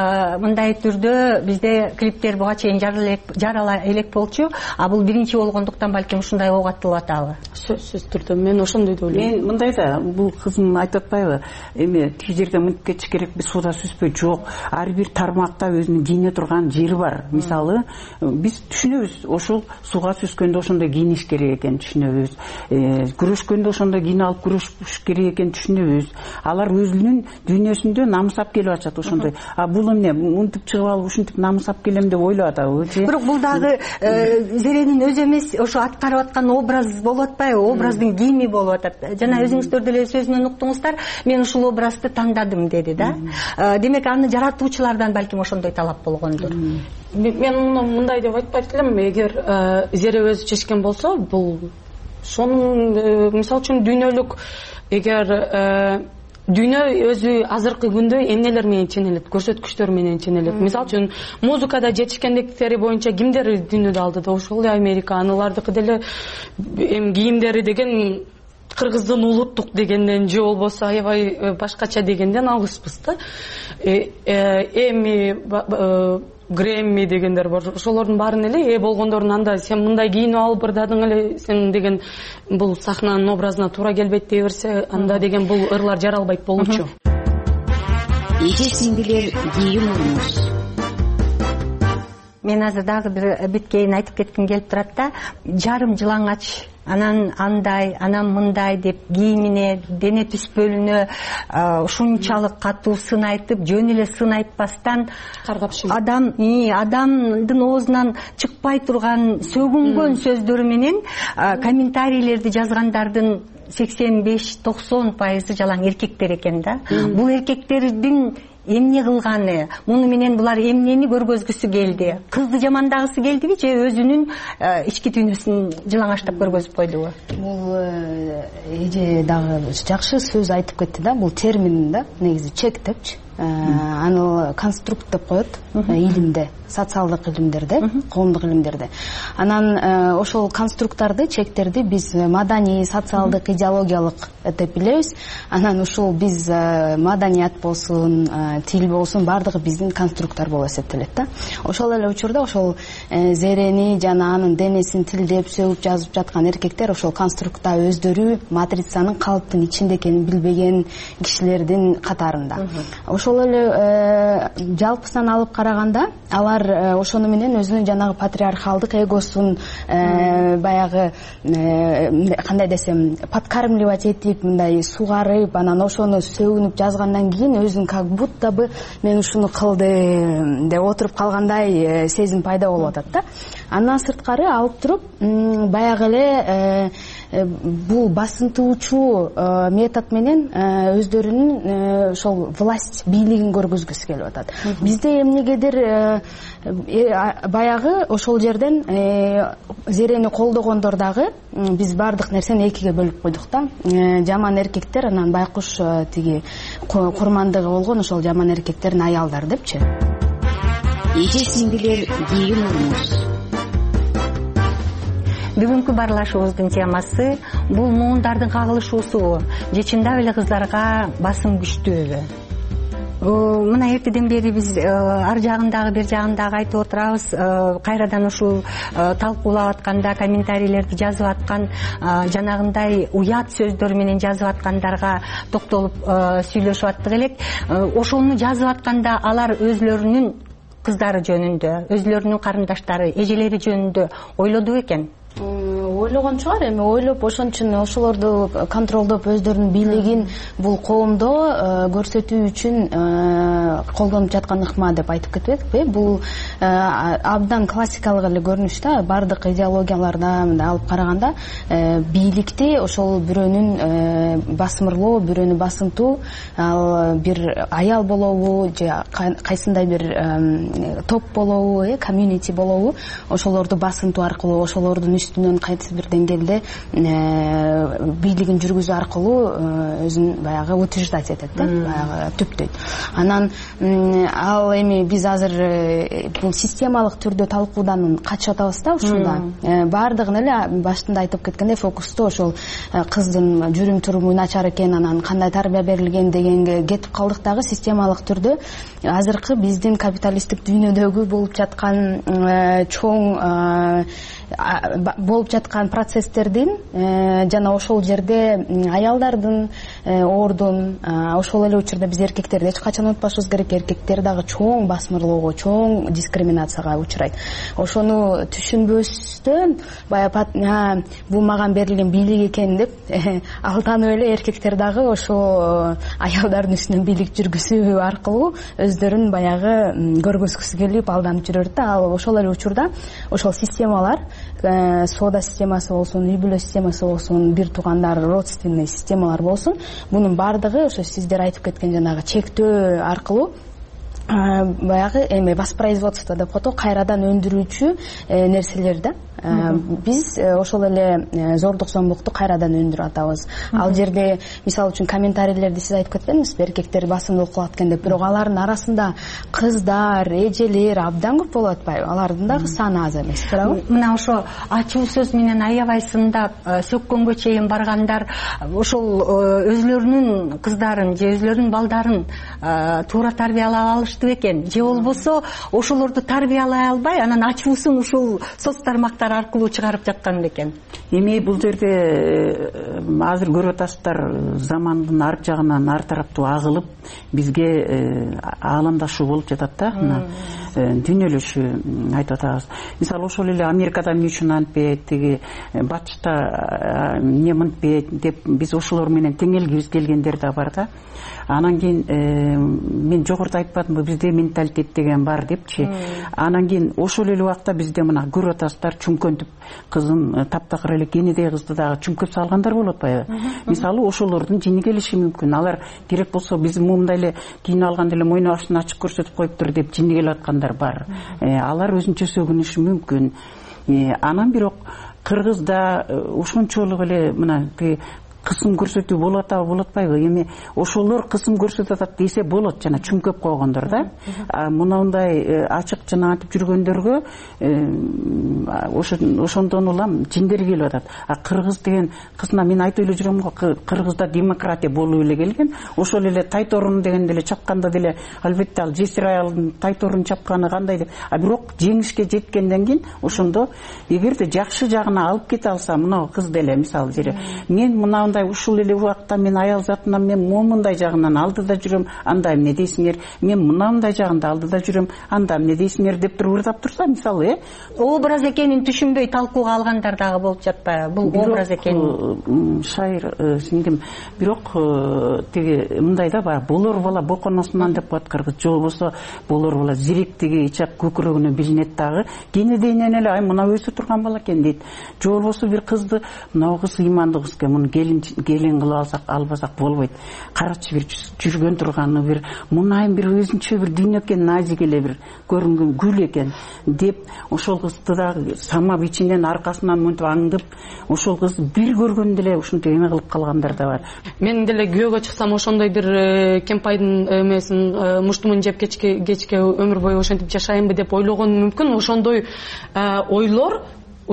түрдө бизде клиптер буга чейин жарала элек болчу, а бул биринчи болгондуктан балким ушундай ого аттылып атабы? Сөзсүз түрдө мен ошондой деп ойлойм. Мен мындай да, бул кызым айтып атпайбы, эми тиги жерде мынтип кетиш керекпи, сууда сүзбөй, жок. Ар бир тармакта өзүнүн кийине турган жери бар. Мисалы, биз түшүнөбүз, ошол сууга сүзгөндө ошондой кийиниш керек экенин түшүнөбүз. Күрөшкөндө ошондой кийинип алып күрөшүш керек экенин түшүнөбүз. Алар өзүнүн дүйнөсүндө намысап келип атышат ошондой. А бул эмне, мынтип чыгып алып ушинтип намысап келем деп ойлоп атабы? Бирок бул дагы Зеренин өзү эмес, ошо аткарып аткан образ болуп атпайбы? Образдын кийими болуп атат. Жана өзүңүздөр деле сөзүнөн уктуңуздар, мен ушул образды тандадым деди да. Демек аны жаратуучулардан балким ошондой талап болгондур. Мен мындай деп айтпайт элем, эгер Зере өзү чечкен болсо, бул сонун мисалы үчүн дүйнөлүк, эгер дүйнө өзү азыркы күндө эмнелер менен ченелет, көрсөткүчтөр менен ченелет. Мисалы үчүн музыкада жетишкендиктери боюнча кимдер дүйнөдө алдыда? Ошол эле Америка, аналардыкы деле кийимдери деген кыргыздын улуттук дегенден же болбосо аябай башкача дегенден алыспыз да. Эми Грэмми дегендер бар. Ошолордун баарын эле болгондордун анда сен мындай кийинип алып ырдадың эле сен деген бул сахнанын образына туура келбейт дей берсе, анда деген бул ырлар жаралбайт болчу. Эже-сиңдилер кийим урмуш. Мен азыр дагы бир биткейин айтып кетким келип турат да. Жарым жылаңач, анан андай, анан мындай деп кийимине, дене түспөлүнө ушунчалык катуу сын айтып, жөн эле сын айтпастан адамдын оозунан чыкпай турган сөгүнгөн сөздөрү менен комментарийлерди жазгандардын 85-90% жалаң эркектер экен да. Бул эркектердин эмне кылганы, муну менен булар эмнени көргөзгүсү келди? Кызды жамандагысы келдиби же өзүнүн ички дүйнөсүн жылаңаштап көргөзүп койдубу? Бул эже дагы жакшы сөз айтып кетти да, бул термин да, негизи чек депчи. Аны конструкт деп коет илимде, социалдык илимдерде, коомдук илимдерде. Анан ошол конструкттарды, чектерди биз маданий, социалдык, идеологиялык деп билебиз. Анан ушул биз маданият болсун, тил болсун, бардыгы биздин конструкттар болуп эсептелет да. Ошол эле учурда ошол Зерени жана анын денесин тилдеп, сөгүп жазып жаткан эркектер ошол конструктта өздөрү матрицанын калыптын ичинде экенин билбеген кишилердин катарында. Ошол эле жалпысынан алып караганда, алар ошону менен өзүнүн жанагы патриархалдык эгосун баягы кандай десем, подкармливать этип, мындай сугарып, анан ошону сөгүнүп жазгандан кийин өзүн как будто бы мен ушуну кылдым деп отуруп калгандай сезим пайда болуп атат да. Андан сырткары алып туруп баягы эле бул басынтуучу метод менен өздөрүнүн ошол власть бийлигин көргөзгүсү келип атат. Бизде эмнегедир баягы ошол жерден Зерени колдогондор дагы биз бардык нерсени экиге бөлүп койдук да. Жаман эркектер, анан байкуш тиги курмандыгы болгон ошол жаман эркектердин аялдары депчи. эже сиңдилер кийин уруңуз. Бүгүнкү баарлашуубуздун темасы бул муундардын кагылышуусу же чындап эле кыздарга басым күчтүүбү? Мына эртеден бери биз ар жагындагы бир жагындагы айтып отурабыз. Кайрадан ушул талкуулап атканда комментарийлерди жазып аткан жанагындай уят сөздөр менен жазып аткандарга токтолуп сүйлөшүп аттык элек. Ошону жазып атканда алар өзлөрүнүн кыздары жөнүндө, өзлөрүнүн карындаштары, эжелери жөнүндө ойлоду бекен? Ойлогон чыгар. Эми ойлоп ошон үчүн ошолорду контролдоп өздөрүнүн бийлигин бул коомдо көрсөтүү үчүн колдонуп жаткан ыкма деп айтып кетпедикпи? Бул абдан классикалык эле көрүнүш да. Бардык идеологияларда алып караганда бийликти ошол бирөөнүн басымырлоо, бирөөнү басынтуу, ал бир аял болобу же кайсындай бир топ болобу, комьюнити болобу, ошолорду басынтуу аркылуу, ошолордун үстүнөн кайсы бир деңгээлде бийлигин жүргүзүү аркылуу өзүн баягы утверждать этет да, баягы түптөйт. Анан ал эми биз азыр бул системалык түрдө талкуудан качып атабыз да ушунда. Бардыгын эле башында айтып кеткендей фокусту ошол кыздын жүрүм туруму начар экен, анан кандай тарбия берилген дегенге кетип калдык дагы. Системалык түрдө азыркы биздин капиталисттик дүйнөдөгү болуп жаткан чоң болуп жаткан процесстердин жана ошол жерде аялдардын ордун, ошол эле учурда биз эркектерди эч качан унутпашыбыз керек. Эркектер дагы чоң басмырлоого, чоң дискриминацияга учурайт. Ошону түшүнбөстөн баягы бул маган берилген бийлик экен деп алданып эле эркектер дагы ошол аялдардын үстүнөн бийлик жүргүзүү аркылуу өздөрүн баягы көргөзгүсү келип алданып жүрөт да. Ал ошол эле учурда ошол системалар, соода системасы болсун, үй бүлө системасы болсун, бир туугандар, родственный системалар болсун, мунун бардыгы ошо сиздер айтып кеткен жанагы чектөө аркылуу баягы эми воспроизводство деп коет, кайрадан өндүрүүчү нерселер да. Биз ошол эле зордук зомбукту кайрадан өндүрүп атабыз. Ал жерде мисалы үчүн комментарийлерди сиз айтып кетпедиңизби, эркектер басымдуулук кылат экен деп. Бирок алардын арасында кыздар, эжелер абдан көп болуп атпайбы? Алардын дагы саны аз эмес, туурабы? Мына ошо ачуу сөз менен аябай сындап сөккөнгө чейин баргандар ошол өзлөрүнүн кыздарын же өзлөрүнүн балдарын туура тарбиялап алышты экен, же болбосо ошолорду тарбиялай албай анан ачуусун ушул соц тармактар аркылуу чыгарып жаткан бекен? Эми бул жерде азыр көрүп атасыздар, замандын ар жагынан ар тараптуу агылып бизге ааламдашуу болуп жатат да. Мына дүйнөлөшүү айтып атабыз. Мисалы ошол эле Америкада эмне үчүн антпейт, тиги батышта эмне мынтпейт деп биз ошолор менен теңелгибиз келгендер да бар да. Анан кийин мен жогоруда айтпадымбы, бизде менталитет деген бар депчи. Анан кийин ошол эле убакта бизде мына көрүп атасыздар, чүмкөнтүп кызын таптакыр эле кенедей кызды дагы чүмкөп салгандар болуп атпайбы? Мисалы ошолордун жини келиши мүмкүн. Алар керек болсо биздин момундай эле кийинип алганда эле мойнун ачын ачык көрсөтүп коюптур деп жини келип аткандар бар. Алар өзүнчө сөгүнүшү мүмкүн. Анан бирок кыргызда ошончолук эле мына кысым көрсөтүү болуп атабы, болуп атпайбы? Эми ошолор кысым көрсөтүп атат десе болот, жана чүмкөп койгондор да. Мындай ачык жана антип жүргөндөргө ошондон улам жиндер келип атат. Кыргыз деген кызына мен айтып эле жүрөм го, Кыргызда демократия болуп эле келген. Ошол эле тайторун дегенде эле чапканда деле албетте ал жесир аялдын тайторун чапканы кандай деп. Бирок жеңишке жеткенден кийин ошондо эгерде жакшы жагына алып кете алса, мына кыз деле мисалы жере мен мына ушул эле убакта мен аял затынан мен момундай жагынан алдыда жүрөм, анда эмне дейсиңер, мен мындай жагында алдыда жүрөм, анда эмне дейсиңер деп туруп ырдап турса, мисалы образ экенин түшүнбөй талкууга алгандар дагы болуп жатпайбы? Бул образ экенин шайыр сиңдим. Бирок тиги мындай да бар, болор бала боконосунан деп коет кыргыз, же болбосо болор бала зиректиги ичак көкүрөгүнө билинет дагы. Кенедейинен эле ай мына өсө турган бала экен дейт. Же болбосо бир кызды мына кыз ыймандуу кыз экен, муну келин келин кылып албасак болбойт. Карачы бир жүргөн турганы бир мунайын бир өзүнчө бир дүйнө экен, назик эле бир көрүнгөн гүл экен деп ошол кызды да самап ичинен аркасынан мынтип аңдып, ошол кызды бир көргөндө эле ушинтип эме кылып калгандар да бар. Мен деле күйөөгө чыксам ошондой бир кемпайдын эмесин муштумун жеп кечке өмүр бою ошентип жашайынбы деп ойлогонум мүмкүн. Ошондой ойлор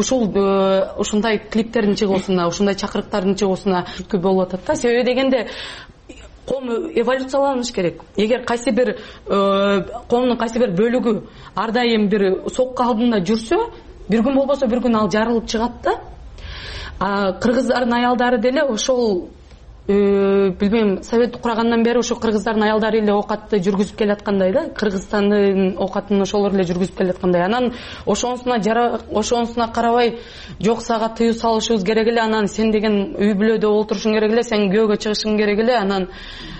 ушундай клиптердин чыгуусуна, ушундай чакырыктардын чыгуусуна түрткү болуп атат да. Себеби дегенде коом эволюцияланыш керек. Эгер кайсы бир коомдун кайсы бир бөлүгү ар дайым бир сокку алдында жүрсө, бир күн болбосо бир күн ал жарылып чыгат да. Кыргыздардын аялдары деле ошол билбейм, совет курагандан бери ошо кыргыздардын аялдары эле оокатты жүргүзүп келаткандай да, Кыргызстандын оокатын ошолор эле жүргүзүп келаткандай. Анан ошонусуна карабай, жок сага тыюу салышыбыз керек эле, анан сен деген үй бүлөдө олтурушуң керек эле, сен күйөөгө чыгышың керек эле, анан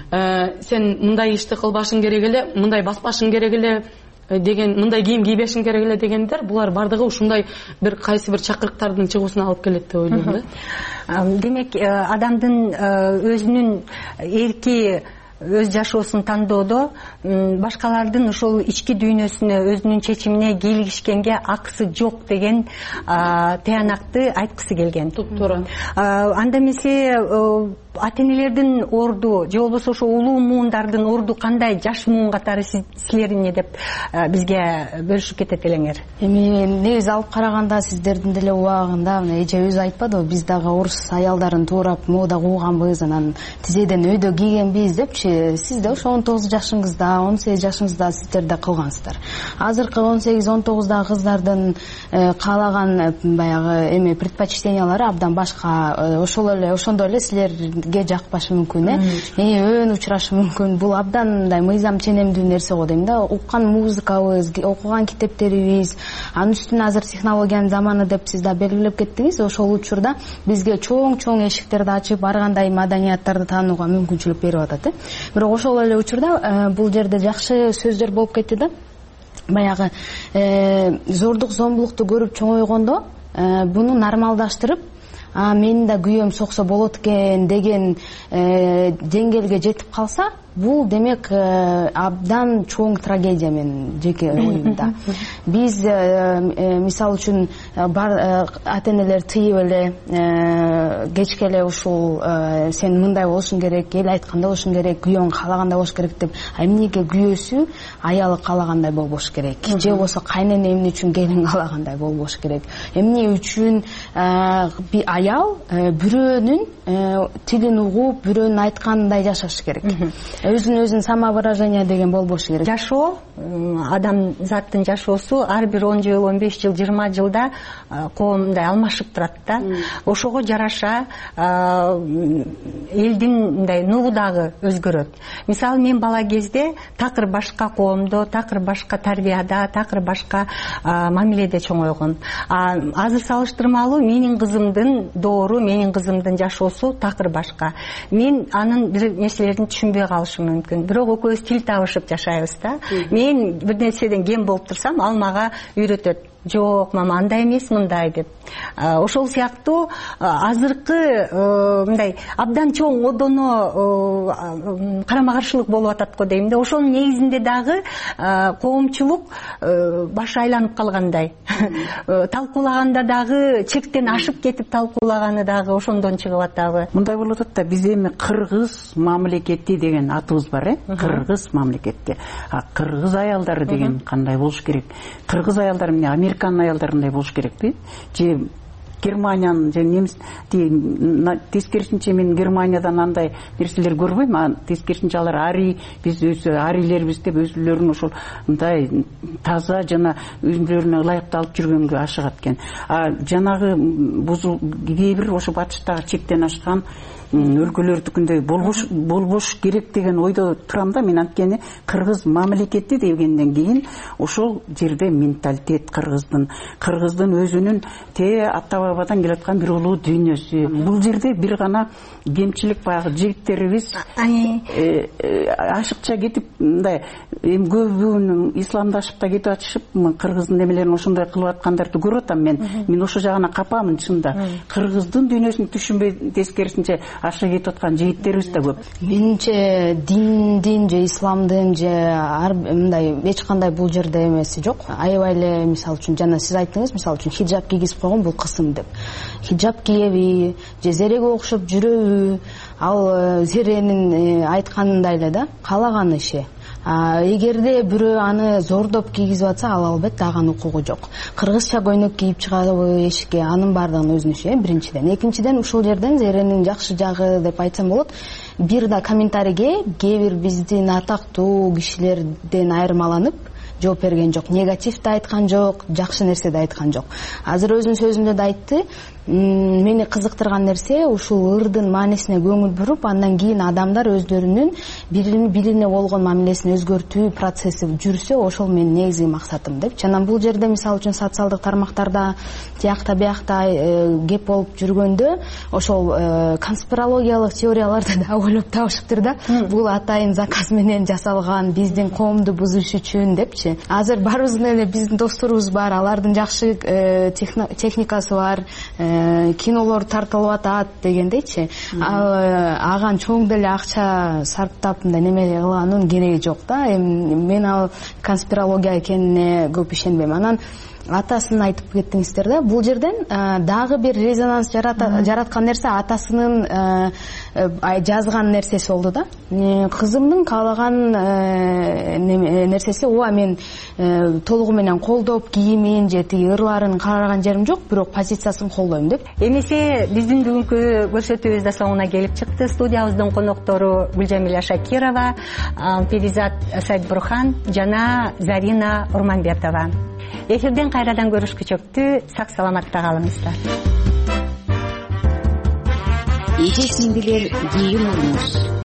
сен мындай ишти кылбашың керек эле, мындай баспашың керек эле деген, мындай кийим кийбешиң керек эле дегендер, булар бардыгы ушундай бир кайсы бир чакырыктардын чыгуусуна алып келет деп ойлойм да. Демек, адамдын өзүнүн эрки өз жашоосун тандоодо башкалардын ошол ички дүйнөсүнө, өзүнүн чечимине кийлигишкенге акысы жок деген тыянакты айткысы келген. Туура. Анда эмесе ата-энелердин орду же болбосо ошо улуу муундардын орду кандай, жаш муун катары силер эмне деп бизге бөлүшүп кетет элеңер? Эми негизи алып караганда сиздердин деле убагында эже өзү айтпадыбы, биз дагы орус аялдарын туурап мода кууганбыз, анан тизеден өйдө кийгенбиз депчи. Сиз да ошо 19 жашыңызда, 18 жашыңызда сиздер да кылгансыздар. Азыркы 18-19 кыздардын каалаган баягы эме предпочтениялары абдан башка. Ошол эле, ошондой эле силерге жакпашы мүмкүн, өөн учурашы мүмкүн. Бул абдан мындай мыйзам ченемдүү нерсе го дейм да. Уккан музыкабыз, окуган китептерибиз, анын үстүнө азыр технологиянын заманы деп сиз да белгилеп кеттиңиз. Ошол учурда бизге чоң эшиктерди ачып, ар кандай маданияттарды таанууга мүмкүнчүлүк берип атат. Бирок ошол эле учурда бул жерде жакшы сөздөр болуп кетти да. Баягы зордук зомбулукту көрүп чоңойгондо буну нормалдаштырып, менин да күйөөм соксо болот экен деген деңгээлге жетип калса, бул демек абдан чоң трагедия менин жеке оюмда. Биз мисалы үчүн ата-энелер тыйып эле кечке эле ушул сен мындай болушуң керек, эл айткандай болушуң керек, күйөөң каалагандай болуш керек деп, эмнеге күйөөсү аялы каалагандай болбош керек, же болбосо кайнене эмне үчүн келин каалагандай болбош керек, эмне үчүн аял бирөөнүн тилин угуп, бирөөнүн айтканындай жашаш керек. Өзүн самовыражение деген болбошу керек. Жашоо, адам заттын жашоосу ар бир 10 жыл, 15 жыл, 20 жылда коомдой алмашып турат да. Ошого жараша элдин мындай нугу дагы өзгөрөт. Мисалы, мен бала кезде такыр башка коомдо, такыр башка тарбияда, такыр башка мамиледе чоңойгон. Азыр салыштырмалуу менин кызымдын доору, менин кызымдын жашоосу такыр башка. Мен анын бир нерселерин түшүнбөй калышым мүмкүн. Бирок экөөбүз тил табышып жашайбыз да. Мен бир нерседен кем болуп турсам, ал мага үйрөтөт. Жок, мама, андай эмес, мындай деп. Ошол сыяктуу азыркы мындай абдан чоң одоно карама каршылык болуп атат го дейм да. Ошонун негизинде дагы коомчулук баш айланып калгандай. Талкуулаганда дагы чектен ашып кетип талкуулаганы дагы ошондон чыгып атабы. Мындай болуп атат да, биз эми кыргыз мамлекети деген атыбыз бар, кыргыз мамлекети. Кыргыз аялдары деген кандай болуш керек? Кыргыз аялдары эмне, Американын аялдарындай болуш керекпи? Же Германиянын, же немис, тескерисинче мен Германиядан андай нерселер көрбөйм. Тескерисинче алар биз арилербиз деп өзүлөрүн ошол мындай таза жана өзүлөрүнө ылайыктуу алып жүргөнгө ашыгат экен. Жанагы кээ бир ошо батыштагы чектен ашкан өлкөлөрдүкүндөй болбош керек деген ойдо турам да мен. Анткени кыргыз мамлекети дегенден кийин ошол жерде менталитет кыргыздын өзүнүн ата бабадан келаткан бир улуу дүйнөсү. Бул жерде бир гана кемчилик, баягы жигиттерибиз ашыкча кетип мындай эми көбүн исламдашып да кетип атышып, кыргыздын немелерин ошондой кылып аткандарды көрүп атам мен ошол жагына капамын чынында. Кыргыздын дүйнөсүн түшүнбөй тескерисинче аша кетип аткан жигиттерибиз да көп. Менимче диндин же исламдын же мындай эч кандай бул жерде эмеси жок. Аябай эле мисалы үчүн жана сиз айттыңыз, мисалы үчүн хиджаб кийгизип койгон бул кысым деп. Хиджаб кийеби же зереге окшоп жүрөбү, ал зеренин айтканындай эле да, калаган иши. Эгерде бирөө аны зордоп кийгизип атса, ал албетте ага укугу жок. Кыргызча көйнөк кийип чыгабы эшикке, анын баардыгынын өзүнүн иши, биринчиден. Экинчиден, ушул жерден зеренин жакшы жагы деп айтсам болот. Бир да комментарийге кээ бир биздин атактуу кишилерден айырмаланып жооп берген жок. Негатив да айткан жок, жакшы нерсе да айткан жок. Азыр өзүнүн сөзүндө да айтты. Мени кызыктырган нерсе ушул ырдын маанисине көңүл буруп, андан кийин адамдар өздөрүнүн бирине болгон мамилесин өзгөртүү процесси жүрсө, ошол менин негизги максатым деп. Жана бул жерде мисалы үчүн социалдык тармактарда тиякта биякта кеп болуп жүргөндө, ошол конспирологиялык теорияларды да ойлоп табышыптыр да. Бул атайын заказ менен жасалган, биздин коомду бузуш үчүн депчи. Азыр барыбыздын эле биздин досторубуз бар, алардын жакшы техникасы бар, кинолор тартылып атат дегендейчи. Аган чоң деле акча сарптап мындай неме кылганын кереги жок да. Мен ал конспирология экенине көп ишенбейм. Анан атасын айтып кеттиңиздер да. Бул жерден дагы бир резонанс жараткан нерсе атасынын жазган нерсеси болду да. Кызымдын каалаган нерсеси, ооба мен толугу менен колдоп кийимин же тиги ырларын караган жерим жок, бирок позициясын колдойм деп. Эмесе биздин бүгүнкү көрсөтүүбүз да соңуна келип чыкты. Студиябыздын коноктору Гүлжамиля Шакирова, Перизат Сайдбурхан жана Зарина Урманбетова. Эфирден кайрадан көрүшкүчөктү, сак саламатта калыңыздар. Эже сиңдилер, кийин уруңуз.